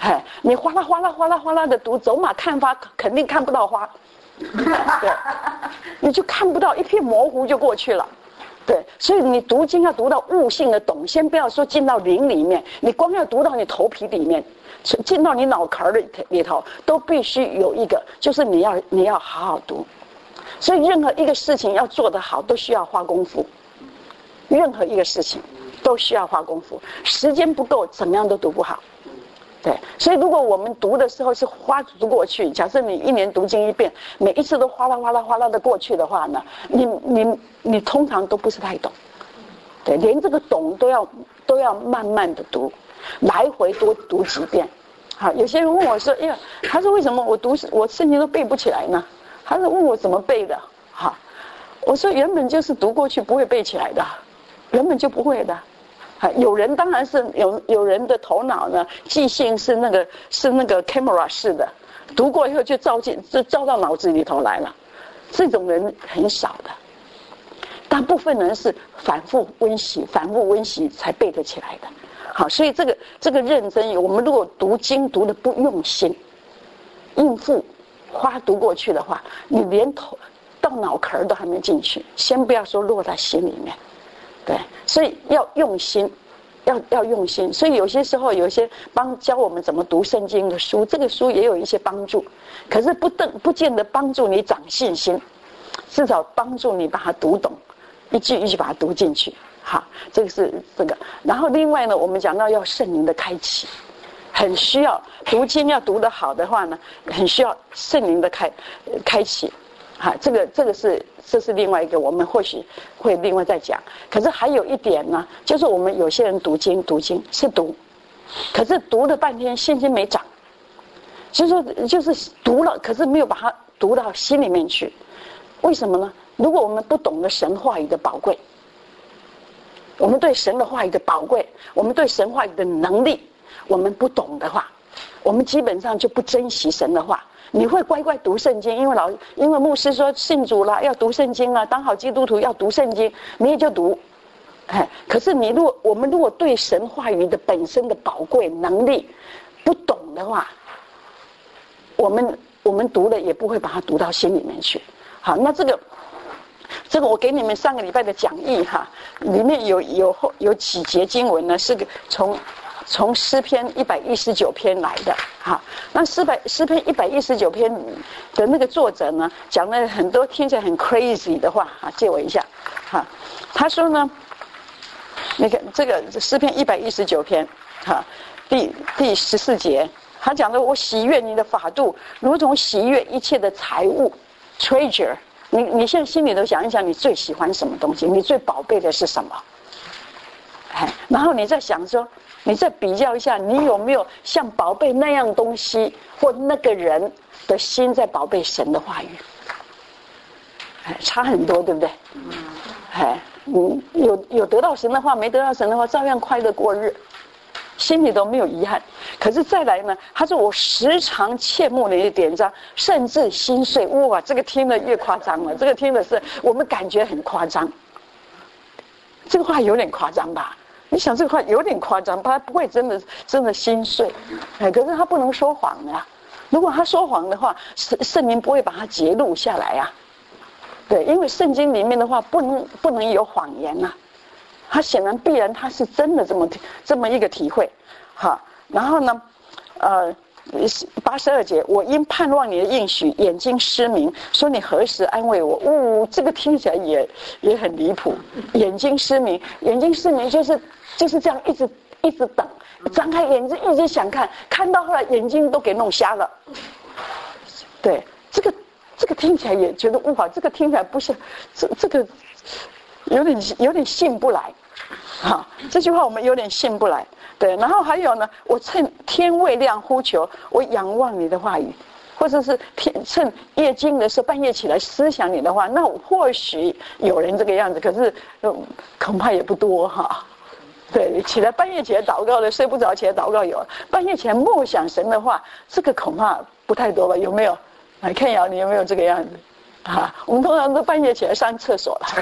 哎，你哗啦哗啦哗啦哗啦的读，走马看花，肯定看不到花。对，你就看不到，一片模糊就过去了。对，所以你读经要读到悟性的懂，先不要说进到灵里面，你光要读到你头皮里面，进到你脑壳的里头，都必须有一个，就是你要你要好好读。所以任何一个事情要做得好，都需要花功夫。任何一个事情都需要花功夫，时间不够，怎么样都读不好。对，所以如果我们读的时候是哗读过去，假设你一年读经一遍，每一次都哗啦哗啦哗啦的过去的话呢，你你你通常都不是太懂。对，连这个懂都要都要慢慢的读，来回多读几遍。好，有些人问我说：“哎呀，他说为什么我读我圣经都背不起来呢？”他说问我怎么背的。好，我说原本就是读过去不会背起来的，原本就不会的。有人当然是有有人的头脑呢，记性是那个是那个 camera 式的，读过以后就照进就照到脑子里头来了，这种人很少的，大部分人是反复温习反复温习才背得起来的。好，所以这个这个认真，我们如果读经读的不用心，应付花读过去的话，你连头到脑壳都还没进去，先不要说落在心里面。对，所以要用心，要要用心。所以有些时候，有些帮教我们怎么读圣经的书，这个书也有一些帮助，可是不等不见得帮助你长信心，至少帮助你把它读懂，一句一句把它读进去。好，这个是这个。然后另外呢，我们讲到要圣灵的开启，很需要读经要读得好的话呢，很需要圣灵的开开启。哈，这个这个是这是另外一个，我们或许会另外再讲。可是还有一点呢，就是我们有些人读经读经是读，可是读了半天信心没长，所以说就是读了，可是没有把它读到心里面去。为什么呢？如果我们不懂得神话语的宝贵，我们对神的话语的宝贵，我们对神话语的能力，我们不懂的话，我们基本上就不珍惜神的话。你会乖乖读圣经，因为老因为牧师说信主了要读圣经啊，当好基督徒要读圣经，你也就读。哎，可是你如果我们如果对神话语的本身的宝贵能力不懂的话，我们我们读了也不会把它读到心里面去。好，那这个这个我给你们上个礼拜的讲义哈，里面有有有几节经文呢，是个从。从诗篇一百一十九篇来的哈，那诗百诗篇一百一十九篇的那个作者呢，讲了很多听起来很 crazy 的话啊，借我一下哈。他说呢，那个这个诗篇一百一十九篇哈，第第十四节，他讲的我喜悦你的法度，如同喜悦一切的财物 treasure。你你现在心里头想一想，你最喜欢什么东西？你最宝贝的是什么？哎，然后你再想说。你再比较一下，你有没有像宝贝那样东西或那个人的心在宝贝神的话语？哎，差很多，对不对？哎，你有有得到神的话，没得到神的话，照样快乐过日，心里都没有遗憾。可是再来呢，他说我时常切慕你的典章，甚至心碎。哇，这个听得越夸张了，这个听的是我们感觉很夸张。这个话有点夸张吧？你想这个话有点夸张，他不会真的真的心碎，哎，可是他不能说谎呀。如果他说谎的话，圣圣灵不会把它揭露下来呀。对，因为圣经里面的话不能不能有谎言呐、啊，他显然必然他是真的这么这么一个体会，哈。然后呢，呃，八十二节，我因盼望你的应许，眼睛失明，说你何时安慰我？呜、哦，这个听起来也也很离谱。眼睛失明，眼睛失明就是。就是这样一直一直等，张开眼睛一直想看，看到后来眼睛都给弄瞎了。对，这个这个听起来也觉得无法，这个听起来不像，这这个有点有点信不来，啊，这句话我们有点信不来。对，然后还有呢，我趁天未亮呼求，我仰望你的话语，或者是天趁夜惊的时候半夜起来思想你的话，那或许有人这个样子，可是、呃、恐怕也不多哈。对，起来半夜起来祷告的，睡不着起来祷告有，半夜起来默想神的话，这个恐怕不太多吧？有没有？来看瑶，你有没有这个样子？啊，我们通常都半夜起来上厕所了，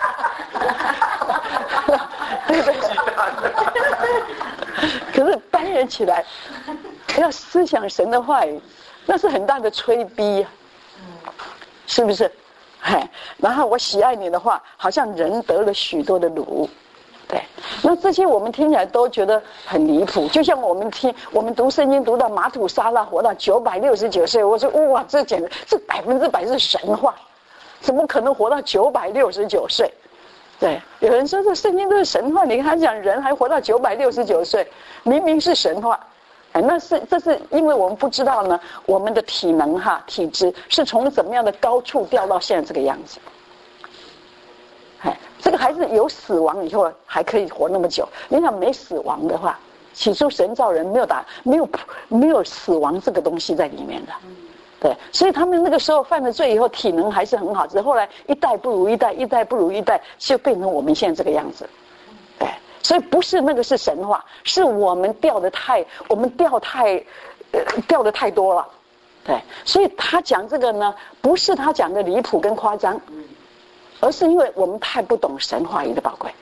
对不对？可是半夜面起来，要思想神的话语，那是很大的催逼啊，是不是？哎，然后我喜爱你的话，好像人得了许多的辱。对，那这些我们听起来都觉得很离谱。就像我们听我们读圣经读到马土沙拉活到九百六十九岁，我说哇，这简直这百分之百是神话，怎么可能活到九百六十九岁？对，有人说这圣经都是神话，你看他讲人还活到九百六十九岁，明明是神话。哎，那是这是因为我们不知道呢，我们的体能哈体质是从怎么样的高处掉到现在这个样子。哎，这个还是有死亡以后还可以活那么久。你想没死亡的话，起初神造人没有打没有没有死亡这个东西在里面的，对，所以他们那个时候犯了罪以后体能还是很好，只是后来一代不如一代，一代不如一代，就变成我们现在这个样子。对，所以不是那个是神话，是我们掉的太我们掉太呃掉的太多了。对，所以他讲这个呢，不是他讲的离谱跟夸张。而是因为我们太不懂神话语的宝贵，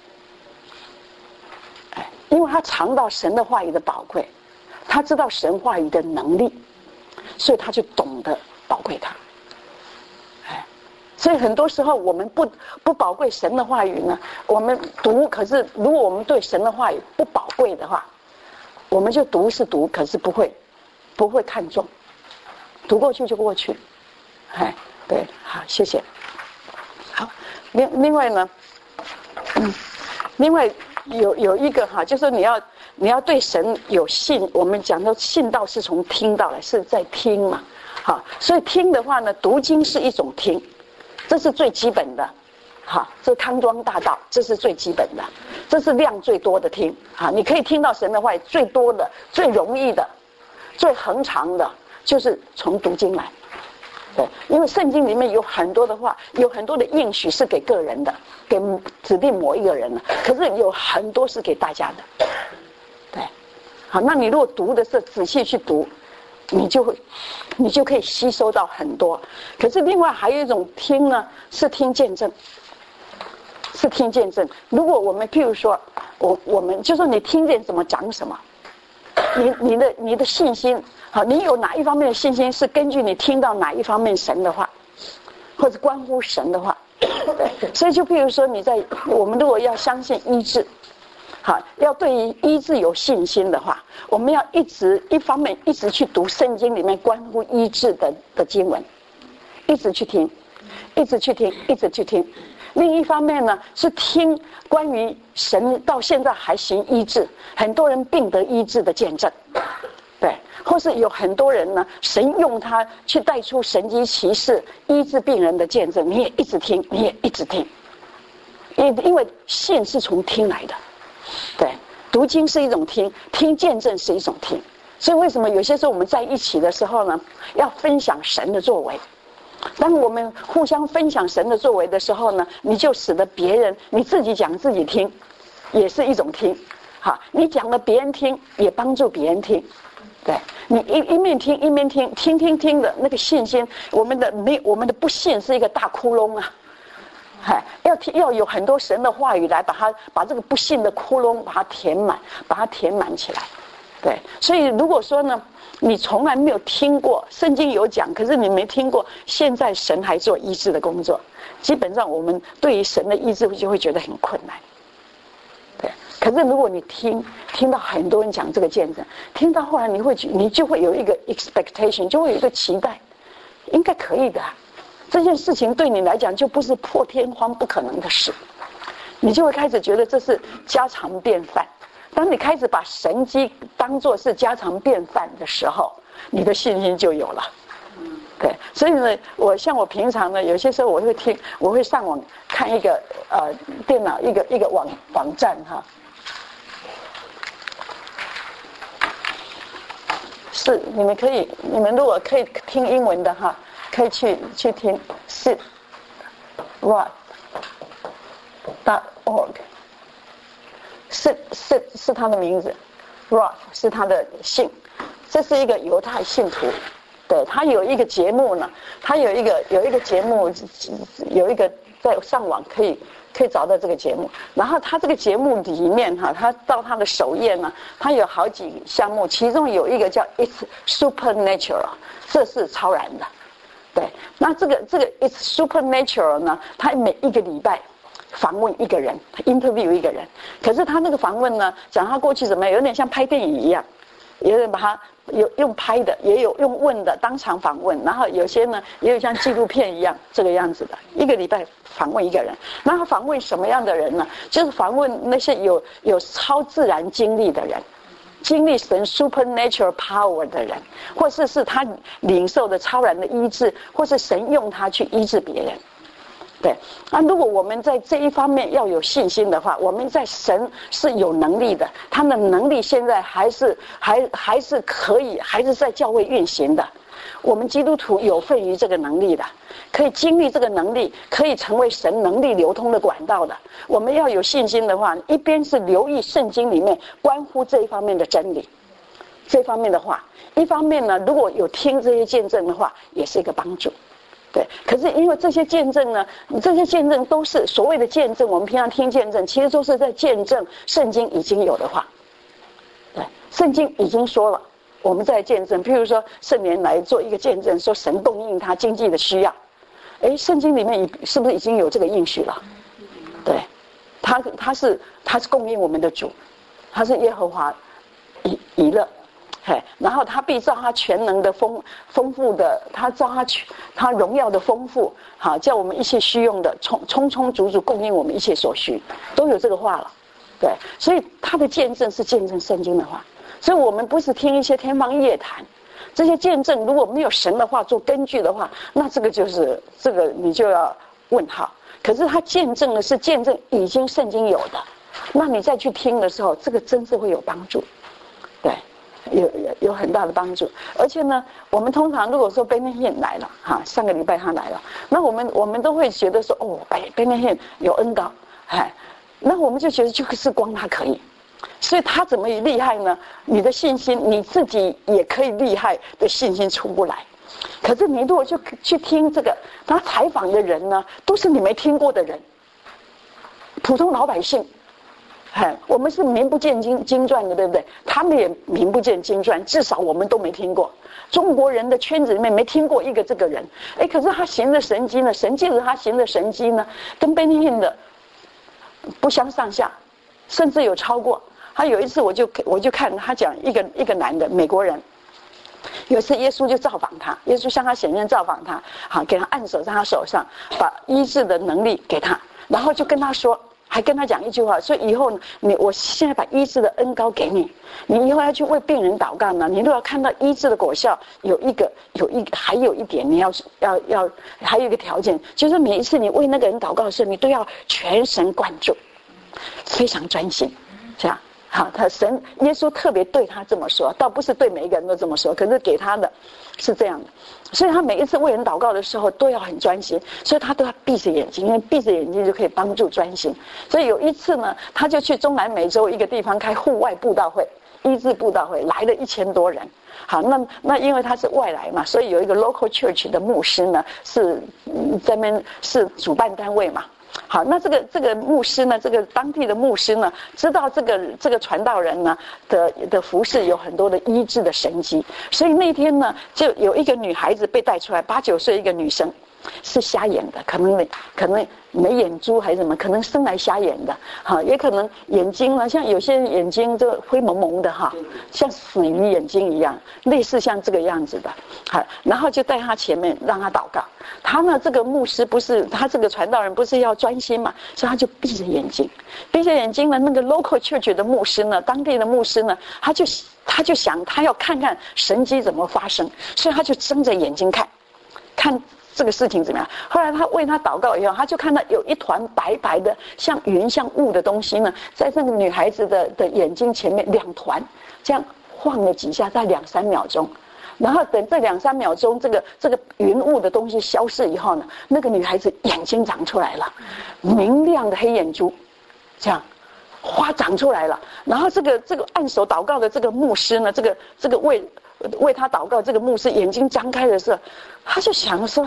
哎，因为他尝到神的话语的宝贵，他知道神话语的能力，所以他就懂得宝贵它。哎，所以很多时候我们不不宝贵神的话语呢，我们读，可是如果我们对神的话语不宝贵的话，我们就读是读，可是不会不会看重，读过去就过去。哎，对，好，谢谢。好，另另外呢，嗯，另外有有一个哈，就是说你要你要对神有信，我们讲到信道是从听到来，是在听嘛，好，所以听的话呢，读经是一种听，这是最基本的，好，这康庄大道，这是最基本的，这是量最多的听，好，你可以听到神的话语最多的、最容易的、最恒长的，就是从读经来。对，因为圣经里面有很多的话，有很多的应许是给个人的，给指定某一个人的，可是有很多是给大家的。对，好，那你如果读的是仔细去读，你就会，你就可以吸收到很多。可是另外还有一种听呢，是听见证，是听见证。如果我们譬如说，我我们就说你听见什么讲什么，你你的你的信心。好，你有哪一方面的信心是根据你听到哪一方面神的话，或者关乎神的话？所以就譬如说你在我们如果要相信医治，好，要对于医治有信心的话，我们要一直一方面一直去读圣经里面关乎医治的的经文，一直去听，一直去听，一直去听。另一方面呢，是听关于神到现在还行医治，很多人病得医治的见证。对，或是有很多人呢，神用他去带出神迹奇事、医治病人的见证，你也一直听，你也一直听，因因为信是从听来的，对，读经是一种听，听见证是一种听，所以为什么有些时候我们在一起的时候呢，要分享神的作为？当我们互相分享神的作为的时候呢，你就使得别人，你自己讲自己听，也是一种听，好，你讲了别人听，也帮助别人听。对，你一一面听一面听，听听听的那个信心，我们的没我们的不信是一个大窟窿啊，哎，要听要有很多神的话语来把它把这个不信的窟窿把它填满，把它填满起来。对，所以如果说呢，你从来没有听过圣经有讲，可是你没听过，现在神还做医治的工作，基本上我们对于神的医治就会觉得很困难。对，可是如果你听听到很多人讲这个见证，听到后来你会你就会有一个 expectation， 就会有一个期待，应该可以的，这件事情对你来讲就不是破天荒不可能的事，你就会开始觉得这是家常便饭。当你开始把神迹当作是家常便饭的时候，你的信心就有了。对，所以呢，我像我平常呢，有些时候我会听，我会上网看一个呃电脑一个一个网网站哈，是你们可以，你们如果可以听英文的哈，可以去去听 sit rock dot org， sit sit 是他的名字 ，rock 是他的姓，这是一个犹太信徒。对，他有一个节目呢，他有一个有一个节目，有一个在上网可以可以找到这个节目。然后他这个节目里面哈，他到他的首页呢，他有好几个项目，其中有一个叫 It's Supernatural， 这是超然的。对，那这个这个 It's Supernatural 呢，他每一个礼拜访问一个人 ，interview 一个人。可是他那个访问呢，讲他过去怎么样，有点像拍电影一样，有点把他有用拍的，也有用问的，当场访问。然后有些呢，也有像纪录片一样这个样子的，一个礼拜访问一个人。然后访问什么样的人呢？就是访问那些有有超自然经历的人。经历神 supernatural power 的人，或是是他领受的超然的医治，或是神用他去医治别人。对，那如果我们在这一方面要有信心的话，我们在神是有能力的，他的能力现在还是还还是可以，还是在教会运行的。我们基督徒有份于这个能力的，可以经历这个能力，可以成为神能力流通的管道的。我们要有信心的话，一边是留意圣经里面关乎这一方面的真理，这方面的话，一方面呢，如果有听这些见证的话，也是一个帮助。对，可是因为这些见证呢，这些见证都是所谓的见证，我们平常听见证，其实都是在见证圣经已经有的话。对，圣经已经说了。我们在见证，譬如说圣年来做一个见证，说神供应他经济的需要，哎，圣经里面是不是已经有这个应许了？对，他他是他是供应我们的主，他是耶和华以以勒，嘿，然后他必照他全能的丰丰富的，他照他他荣耀的丰富，好叫我们一切需用的充充充足足供应我们一切所需，都有这个话了。对，所以他的见证是见证圣经的话。所以我们不是听一些天方夜谭，这些见证如果没有神的话做根据的话，那这个就是这个你就要问号。可是他见证的是见证已经圣经有的，那你再去听的时候，这个真是会有帮助，对，有有有很大的帮助。而且呢，我们通常如果说 Benny Hinn 来了哈，上个礼拜他来了，那我们我们都会觉得说，哦，哎 ，Benny Hinn 有恩膏，哎，那我们就觉得就是光他可以。所以他怎么厉害呢？你的信心，你自己也可以厉害的信心出不来。可是你如果就去听这个，他采访的人呢，都是你没听过的人，普通老百姓。哎，我们是名不见经经传的，对不对？他们也名不见经传，至少我们都没听过。中国人的圈子里面没听过一个这个人。哎，可是他行的神迹呢？神借着他行的神迹呢，跟 Benny Hinn 的不相上下。甚至有超过。他有一次我就我就看他讲一个一个男的美国人，有一次耶稣就造访他，耶稣向他显现造访他，好给他按手在他手上，把医治的能力给他，然后就跟他说，还跟他讲一句话，说以后你我现在把医治的恩膏给你，你以后要去为病人祷告呢，你如果要看到医治的果效，有一个有一还有一点你要要要还有一个条件，就是每一次你为那个人祷告的时候，你都要全神贯注。非常专心，这样好。他神耶稣特别对他这么说，倒不是对每一个人都这么说，可是给他的是这样的。所以他每一次为人祷告的时候都要很专心，所以他都要闭着眼睛，因为闭着眼睛就可以帮助专心。所以有一次呢，他就去中南美洲一个地方开户外布道会，医治布道会，来了一千多人。好，那那因为他是外来嘛，所以有一个 local church 的牧师呢是这边是主办单位嘛。好，那这个这个牧师呢，这个当地的牧师呢，知道这个这个传道人呢的的服事有很多的医治的神迹，所以那天呢，就有一个女孩子被带出来，八九岁一个女生，是瞎眼的，可能可能没眼珠还是什么，可能生来瞎眼的，哈，也可能眼睛呢，像有些人眼睛就灰蒙蒙的哈，像死鱼眼睛一样，类似像这个样子的，好，然后就在他前面让他祷告。他呢，这个牧师不是他这个传道人不是要专心嘛，所以他就闭着眼睛，闭着眼睛呢，那个 local church 的牧师呢，当地的牧师呢，他就他就想他要看看神迹怎么发生，所以他就睁着眼睛看，看。这个事情怎么样？后来他为他祷告以后，他就看到有一团白白的像云像雾的东西呢，在那个女孩子的的眼睛前面两团，这样晃了几下，在两三秒钟。然后等这两三秒钟，这个这个云雾的东西消失以后呢，那个女孩子眼睛长出来了，明亮的黑眼珠，这样花长出来了。然后这个这个按手祷告的这个牧师呢，这个这个为为他祷告这个牧师眼睛张开的时候，他就想说，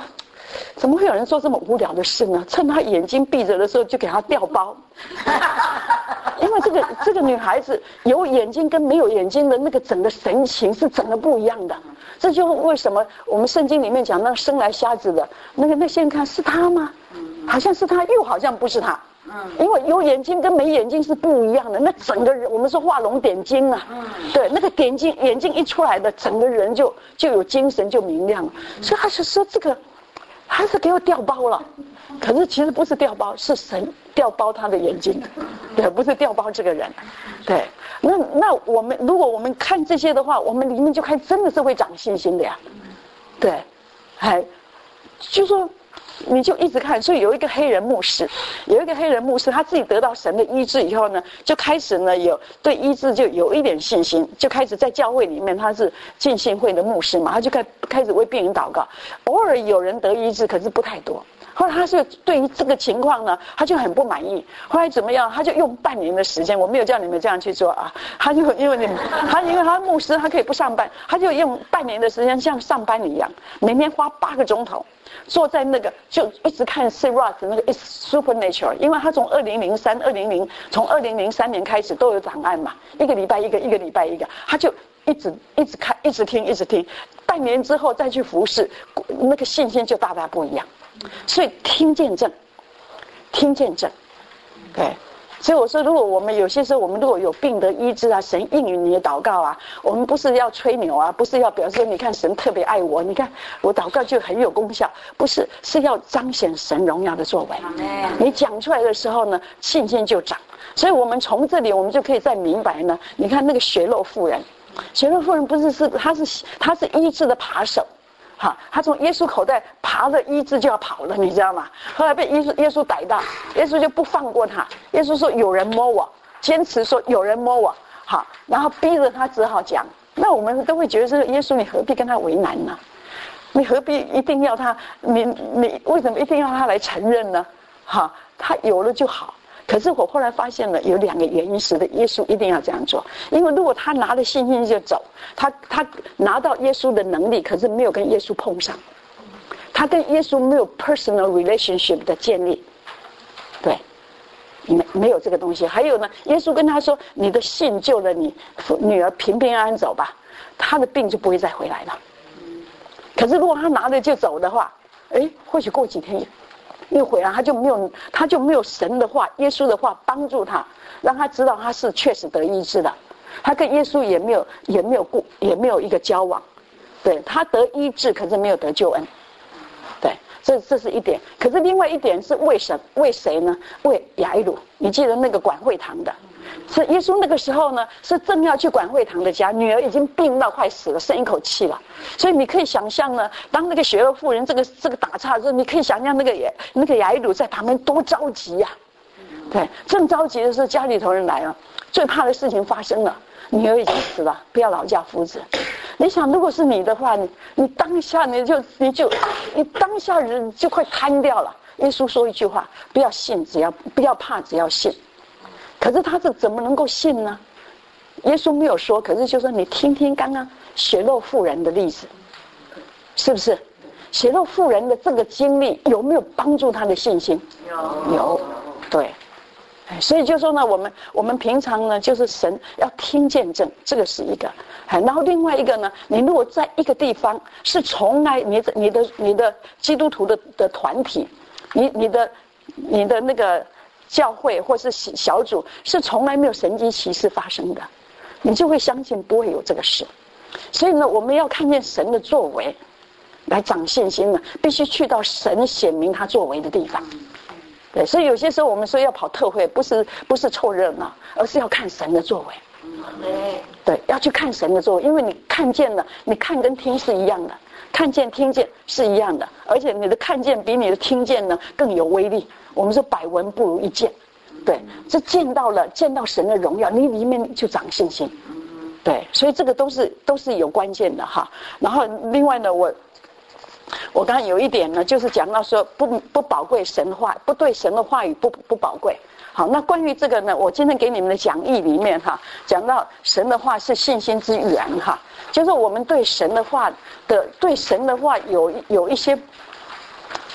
怎么会有人做这么无聊的事呢？趁他眼睛闭着的时候就给他调包，因为这个这个女孩子有眼睛跟没有眼睛的那个整个神情是整个不一样的。这就为什么我们圣经里面讲那个生来瞎子的那个那些人看是他吗？好像是他，又好像不是他。因为有眼睛跟没眼睛是不一样的，那整个人我们说画龙点睛啊，对，那个点睛眼睛一出来的，整个人就就有精神，就明亮了。所以他是说这个，还是给我调包了，可是其实不是调包，是神调包他的眼睛，对，不是调包这个人，对。那那我们如果我们看这些的话，我们里面就看真的是会长信心的呀，对，还就说。你就一直看，所以有一个黑人牧师，有一个黑人牧师，他自己得到神的医治以后呢，就开始呢有对医治就有一点信心，就开始在教会里面，他是浸信会的牧师嘛，他就开开始为病人祷告，偶尔有人得医治，可是不太多。后来他是对于这个情况呢，他就很不满意。后来怎么样？他就用半年的时间，我没有叫你们这样去做啊。他就因为你们，他因为他牧师，他可以不上班，他就用半年的时间像上班一样，每天花八个钟头。坐在那个就一直看 Sirach 那个 It's Supernatural， 因为他从二零零三、二零零从二零零三年开始都有档案嘛，一个礼拜一个，一个礼拜一个，他就一直一直看，一直听，一直听，半年之后再去服侍，那个信心就大大不一样。所以听见证，听见证，对。所以我说，如果我们有些时候，我们如果有病得医治啊，神应允你的祷告啊，我们不是要吹牛啊，不是要表示说，你看神特别爱我，你看我祷告就很有功效，不是，是要彰显神荣耀的作为。你讲出来的时候呢，信心就长。所以我们从这里，我们就可以再明白呢。你看那个血肉妇人，血肉妇人不是是她是她是医治的扒手。哈，他从耶稣口袋爬了医治就要跑了，你知道吗？后来被耶稣耶稣逮到，耶稣就不放过他。耶稣说有人摸我，坚持说有人摸我，好，然后逼着他只好讲。那我们都会觉得说，耶稣你何必跟他为难呢？你何必一定要他？你你为什么一定要他来承认呢？哈，他有了就好。可是我后来发现了有两个原因，使得耶稣一定要这样做。因为如果他拿了信心就走，他他拿到耶稣的能力，可是没有跟耶稣碰上，他跟耶稣没有 personal relationship 的建立，对，没没有这个东西。还有呢，耶稣跟他说：“你的信救了你女儿，平平安安走吧。”他的病就不会再回来了。可是如果他拿了就走的话，哎，或许过几天又回来，他就没有，他就没有神的话、耶稣的话帮助他，让他知道他是确实得医治的。他跟耶稣也没有、也没有过、也没有一个交往，对，他得医治，可是没有得救恩，对，这这是一点。可是另外一点是为什为谁呢？为雅伊鲁，你记得那个管会堂的，是耶稣那个时候呢，是正要去管会堂的家，女儿已经病到快死了，剩一口气了。所以你可以想象呢，当那个血肉妇人这个这个打岔的时候，你可以想象那个那个雅伊鲁在旁边多着急呀、啊，对，正着急的时候，家里头人来了，最怕的事情发生了，女儿已经死了，不要劳驾夫子。你想，如果是你的话，你你当下你就你就你当下人就快瘫掉了。耶稣说一句话：不要信，只要不要怕，只要信。可是他是怎么能够信呢？耶稣没有说，可是就说你听听刚刚血肉妇人的例子，是不是？血肉妇人的这个经历有没有帮助他的信心？有，有，对。所以就说呢，我们我们平常呢，就是神要听见证，这个是一个。然后另外一个呢，你如果在一个地方是从来你的你的你的基督徒的的团体，你你的你的那个教会或是小组是从来没有神迹奇事发生的，你就会相信不会有这个事。所以呢，我们要看见神的作为来长信心呢，必须去到神显明他作为的地方。对，所以有些时候我们说要跑特会，不是不是凑热闹，而是要看神的作为。对，要去看神的作为，因为你看见了，你看跟听是一样的，看见听见是一样的，而且你的看见比你的听见呢更有威力。我们说百闻不如一见，对，这见到了见到神的荣耀，你里面就长信心。对，所以这个都是都是有关键的哈。然后另外呢，我。我刚刚有一点呢，就是讲到说不不宝贵神话，不对神的话语不不宝贵。好，那关于这个呢，我今天给你们的讲义里面哈，讲到神的话是信心之源哈，就是我们对神的话的对神的话有有一些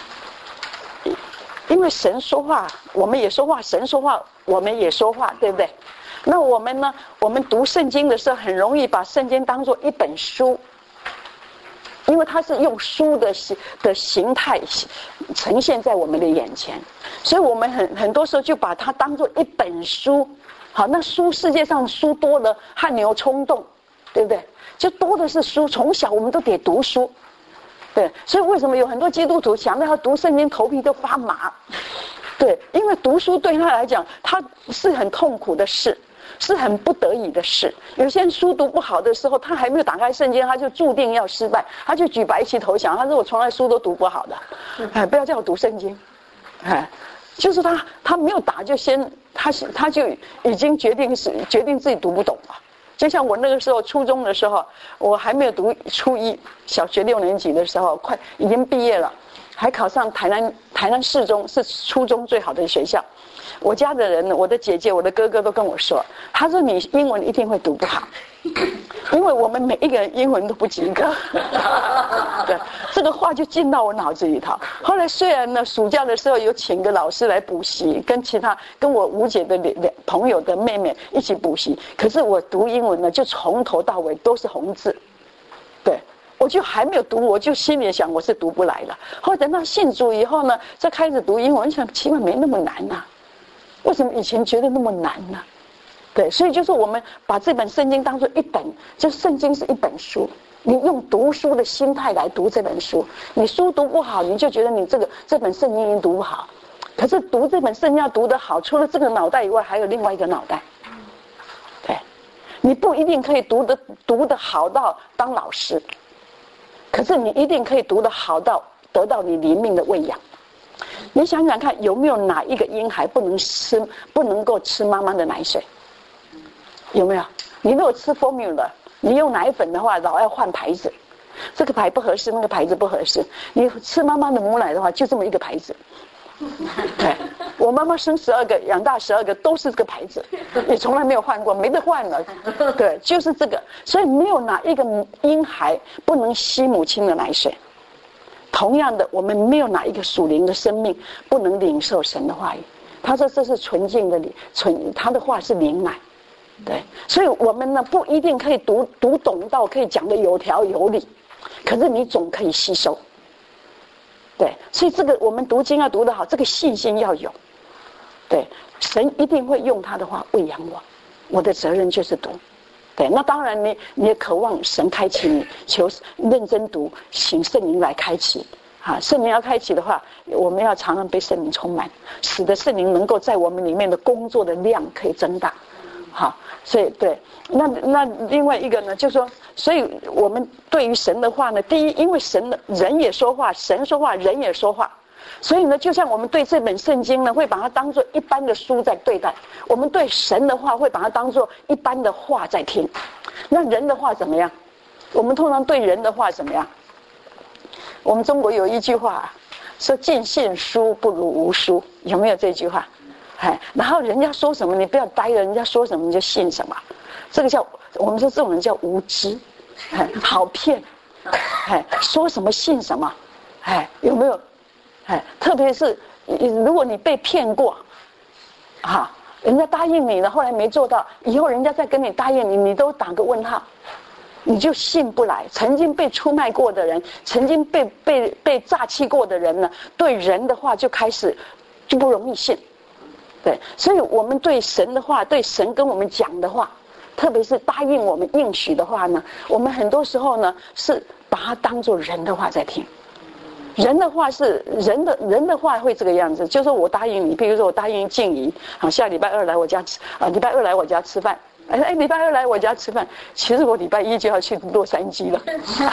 因为神说话，我们也说话；神说话，我们也说话，对不对？那我们呢？我们读圣经的时候，很容易把圣经当作一本书，因为它是用书的形的形态呈现在我们的眼前，所以我们很很多时候就把它当作一本书。好，那书世界上书多了，汗牛充栋，对不对？就多的是书，从小我们都得读书。对，所以为什么有很多基督徒想到要读圣经，头皮都发麻？对，因为读书对他来讲，他是很痛苦的事，是很不得已的事。有些人书读不好的时候，他还没有打开圣经，他就注定要失败，他就举白旗投降。他说：“我从来书都读不好的，哎，不要叫我读圣经。”哎，就是他他没有打就先他他就已经决定是决定自己读不懂了。就像我那个时候初中的时候，我还没有读初一，小学六年级的时候，快已经毕业了，还考上台南台南市中，是初中最好的学校。我家的人，我的姐姐、我的哥哥都跟我说，他说你英文一定会读不好，因为我们每一个人英文都不及格。对，这个话就进到我脑子里头。后来虽然呢，暑假的时候有请个老师来补习，跟其他跟我吴姐的朋友的妹妹一起补习，可是我读英文呢，就从头到尾都是红字。对，我就还没有读，我就心里想我是读不来了。后来等到信主以后呢，再开始读英文，想起码没那么难啊。为什么以前觉得那么难呢？对，所以就是我们把这本圣经当作一本，就是圣经是一本书，你用读书的心态来读这本书。你书读不好，你就觉得你这个这本圣经已经读不好。可是读这本圣经要读得好，除了这个脑袋以外，还有另外一个脑袋。对，你不一定可以读得读得好到当老师，可是你一定可以读得好到得到你灵命的喂养。你想想看，有没有哪一个婴孩不能吃、不能够吃妈妈的奶水？有没有？你如果吃 formula， 你用奶粉的话，老要换牌子，这个牌不合适，那个牌子不合适。你吃妈妈的母奶的话，就这么一个牌子。对，我妈妈生十二个，养大十二个，都是这个牌子，也从来没有换过，没得换了。对，就是这个。所以没有哪一个婴孩不能吸母亲的奶水。同样的，我们没有哪一个属灵的生命不能领受神的话语。他说这是纯净的灵，纯他的话是灵奶。对，所以我们呢不一定可以读读懂到可以讲得有条有理，可是你总可以吸收。对，所以这个我们读经要读得好，这个信心要有。对，神一定会用他的话喂养我，我的责任就是读。对，那当然你你也渴望神开启你，求认真读，请圣灵来开启。啊，圣灵要开启的话，我们要常常被圣灵充满，使得圣灵能够在我们里面的工作的量可以增大。好，所以对，那那另外一个呢，就是说，所以我们对于神的话呢，第一，因为神的人也说话，神说话，人也说话。所以呢，就像我们对这本圣经呢，会把它当作一般的书在对待；我们对神的话，会把它当作一般的话在听。那人的话怎么样？我们通常对人的话怎么样？我们中国有一句话说：“尽信书不如无书。”有没有这句话？哎，然后人家说什么，你不要呆了，人家说什么你就信什么。这个叫我们说这种人叫无知，哎，好骗，哎，说什么信什么，哎，有没有？哎，特别是如果你被骗过，啊，人家答应你了，后来没做到，以后人家再跟你答应你，你都打个问号，你就信不来。曾经被出卖过的人，曾经被被被诈欺过的人呢，对人的话就开始就不容易信。对，所以我们对神的话，对神跟我们讲的话，特别是答应我们应许的话呢，我们很多时候呢是把它当作人的话在听。人的话是人的人的话会这个样子，就是我答应你，比如说我答应静怡，好，下礼拜二来我家吃，啊，礼拜二来我家吃饭，哎哎，礼拜二来我家吃饭，其实我礼拜一就要去洛杉矶了，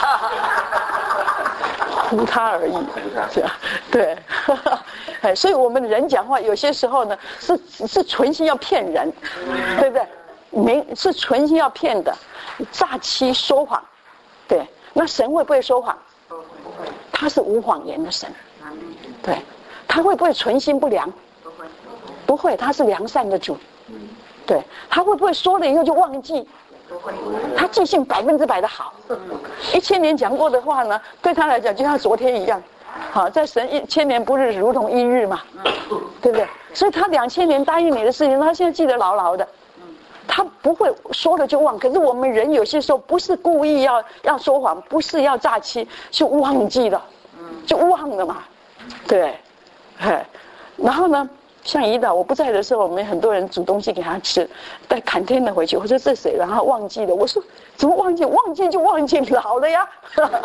唬他而已，是吧？对，哎，所以我们人讲话有些时候呢，是是存心要骗人，对不对？没是存心要骗的，诈欺说谎，对，那神会不会说谎？他是无谎言的神，对，他会不会存心不良？不会，他是良善的主，对，他会不会说了以后就忘记？他记性百分之百的好，一千年讲过的话呢，对他来讲就像昨天一样， 好，在神一千年不日如同一日嘛，对不对？所以他两千年答应你的事情，他现在记得牢牢的。他不会说了就忘，可是我们人有些时候不是故意要要说谎，不是要诈欺，就忘记了，就忘了嘛，对，哎，然后呢，像胰岛我不在的时候，我们很多人煮东西给他吃，带坎天的回去，我说这谁？然后忘记了，我说怎么忘记？忘记就忘记老了呀，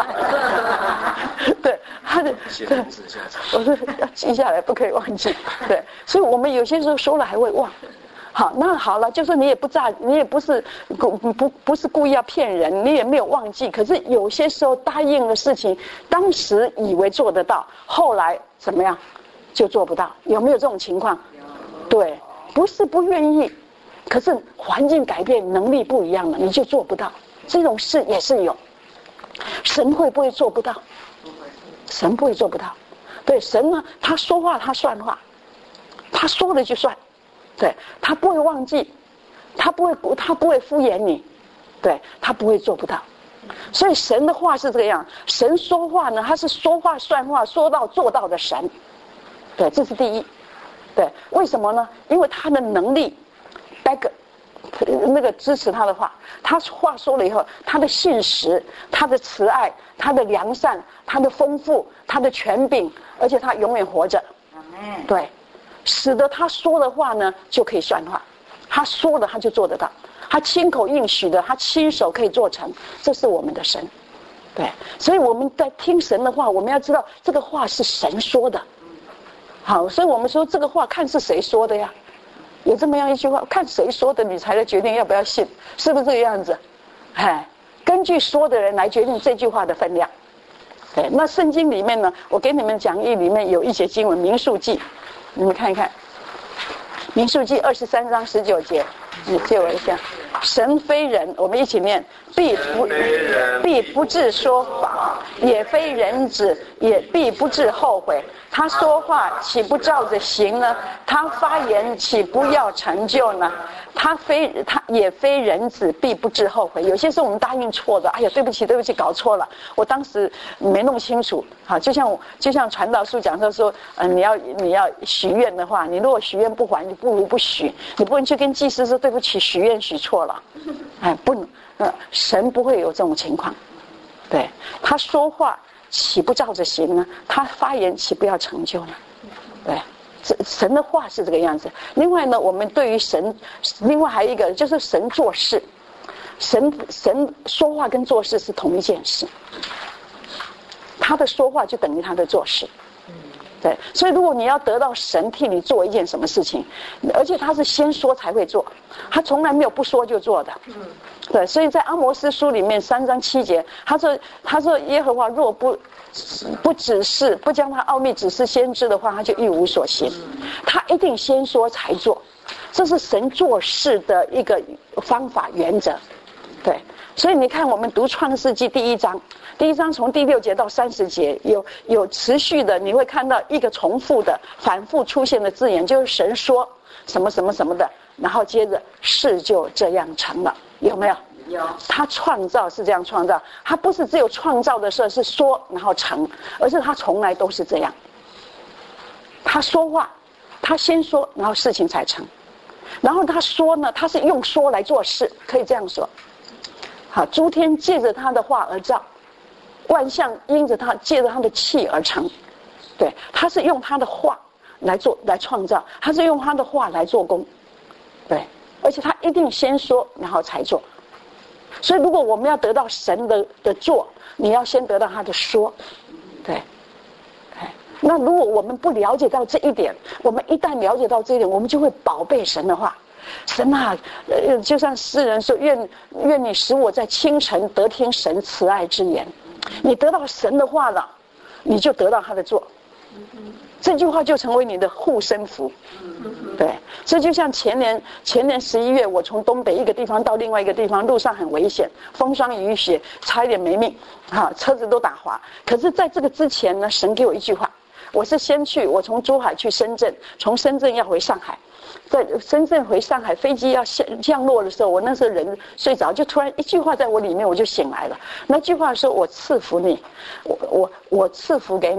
对，他的对，我说要记下来，不可以忘记，对，所以我们有些时候说了还会忘。好，那好了，就说你也不诈，你也不是不不不是故意要骗人，你也没有忘记。可是有些时候答应的事情，当时以为做得到，后来怎么样就做不到？有没有这种情况？对，不是不愿意，可是环境改变，能力不一样了，你就做不到。这种事也是有。神会不会做不到？神不会做不到。对，神呢，他说话他算话，他说了就算。对，他不会忘记，他不会他不会敷衍你，对，他不会做不到。所以神的话是这个样，神说话呢，他是说话算话，说到做到的神。对，这是第一。对，为什么呢？因为他的能力 back 那个支持他的话，他话说了以后，他的信实，他的慈爱，他的良善，他的丰富，他的权柄，而且他永远活着。对。使得他说的话呢就可以算话，他说的他就做得到，他亲口应许的他亲手可以做成，这是我们的神。对，所以我们在听神的话，我们要知道这个话是神说的。好，所以我们说这个话看是谁说的呀，有这么样一句话，看谁说的你才来决定要不要信，是不是这个样子？哎，根据说的人来决定这句话的分量。对，那圣经里面呢，我给你们讲义里面有一节经文，民数记，你们看一看，民数记二十三章十九节，你借我一下。神非人，我们一起念，必不必不致说谎，也非人子，也必不致后悔。他说话岂不照着行呢？他发言岂不要成就呢？他非他也非人子，必不致后悔。有些时候我们答应错的，哎呀，对不起，对不起，搞错了，我当时没弄清楚。好，就像就像传道书讲，他说，嗯、呃，你要你要许愿的话，你如果许愿不还，你不如不许。你不能去跟祭司说对不起，许愿许错了。哎，不能，呃，神不会有这种情况。对，他说话岂不照着行呢？他发言岂不要成就呢？对。神的话是这个样子。另外呢，我们对于神，另外还有一个就是神做事，神神说话跟做事是同一件事，他的说话就等于他的做事。对，所以如果你要得到神替你做一件什么事情，而且他是先说才会做，他从来没有不说就做的。对，所以在阿摩司书里面三章七节，他说他说耶和华若不不指示，不将他奥秘指示先知的话，他就一无所行。他一定先说才做，这是神做事的一个方法原则。对，所以你看我们读创世纪第一章，第一章从第六节到三十节，有有持续的，你会看到一个重复的反复出现的字眼，就是神说什么什么什么的，然后接着事就这样成了，有没有？ 有。 他创造是这样创造，他不是只有创造的时候是说然后成，而是他从来都是这样。他说话，他先说，然后事情才成。然后他说呢，他是用说来做事，可以这样说。好，诸天借着他的话而造，万象因着他借着他的气而成。对，他是用他的话来做来创造，他是用他的话来做工。对，而且他一定先说然后才做。所以如果我们要得到神的的做，你要先得到他的说。对，那如果我们不了解到这一点，我们一旦了解到这一点，我们就会宝贝神的话。神啊，呃，就像诗人说，愿愿你使我在清晨得听神慈爱之言。你得到神的话了，你就得到他的做。这句话就成为你的护身符。对，这就像前年前年十一月，我从东北一个地方到另外一个地方，路上很危险，风霜雨雪，差一点没命，哈，车子都打滑。可是在这个之前呢，神给我一句话，我是先去，我从珠海去深圳，从深圳要回上海。在深圳回上海，飞机要降降落的时候，我那时候人睡着，就突然一句话在我里面，我就醒来了。那句话说：“我赐福你，我我我赐福给你，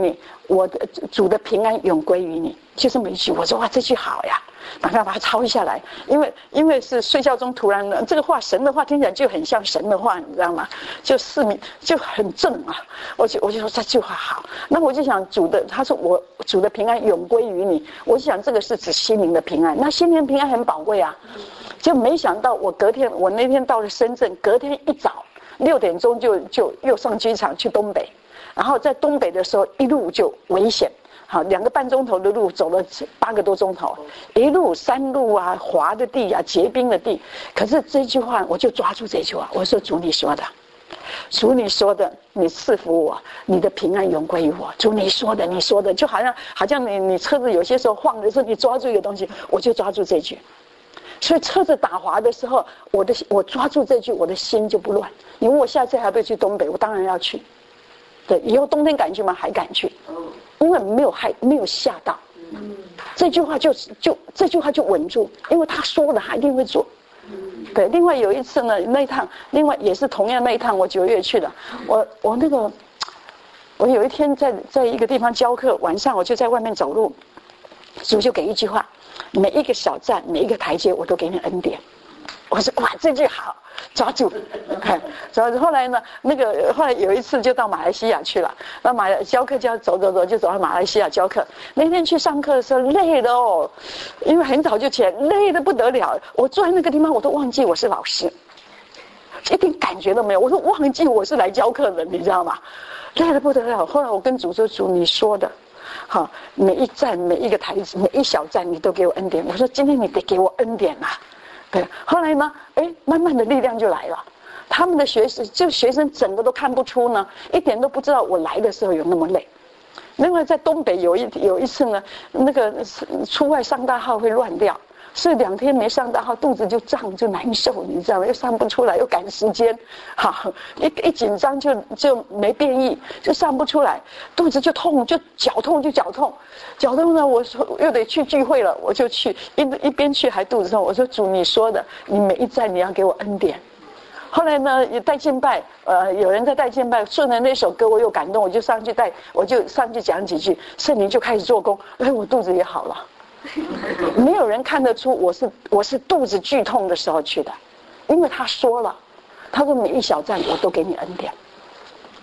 我的主的平安永归于你，就这么一句。我说哇，这句好呀，赶快把它抄下来，因为因为是睡觉中突然的这个话，神的话听起来就很像神的话，你知道吗？就四明就很正啊，我就我就说这句话好。那我就想主的，他说我主的平安永归于你，我就想这个是指心灵的平安，那心灵平安很宝贵啊。就没想到我隔天，我那天到了深圳，隔天一早六点钟就就又上机场去东北。然后在东北的时候，一路就危险，好，两个半钟头的路走了八个多钟头，一路山路啊、滑的地啊、结冰的地。可是这句话，我就抓住这句话，我说主你说的，主你说的，你赐福我，你的平安永归于我。主你说的，你说的，就好像好像你你车子有些时候晃的时候，你抓住一个东西，我就抓住这句。所以车子打滑的时候，我的我抓住这句，我的心就不乱。你问我下次还不要去东北，我当然要去。对，以后冬天敢去吗？还敢去，因为没有害，没有吓到。这句话就就这句话就稳住，因为他说了，他一定会做。对，另外有一次呢，那一趟，另外也是同样那一趟，我九月去的，我我那个，我有一天在在一个地方教课，晚上我就在外面走路，主就给一句话，每一个小站，每一个台阶，我都给你恩典。我说哇，这句好，抓住，看，抓住。后来呢，那个后来有一次就到马来西亚去了，那马来教课教走走走，就走到马来西亚教课。那天去上课的时候累的哦，因为很早就起来，累得不得了。我坐在那个地方，我都忘记我是老师，一点感觉都没有。我都忘记我是来教课的，你知道吗？累得不得了。后来我跟主说：“主，你说的。”好，每一站每一个台子每一小站你都给我恩典。我说今天你得给我恩典啊。对，后来呢，哎，慢慢的力量就来了。他们的学生就学生整个都看不出呢，一点都不知道我来的时候有那么累。另外在东北有一有一次呢，那个出外上大号会乱掉。所以两天没上大号，肚子就胀就难受，你知道吗？又上不出来，又赶时间，好，一一紧张就就没变异，就上不出来，肚子就痛，就脚痛就脚痛，脚痛呢，我说又得去聚会了，我就去一一边去还肚子痛，我说主你说的，你每一站你要给我恩典。后来呢，也带敬拜，呃，有人在带敬拜，顺着那首歌我又感动，我就上去带，我就上去讲几句，圣灵就开始做工，哎，我肚子也好了。没有人看得出我是我是肚子剧痛的时候去的，因为他说了，他说每一小站我都给你恩典。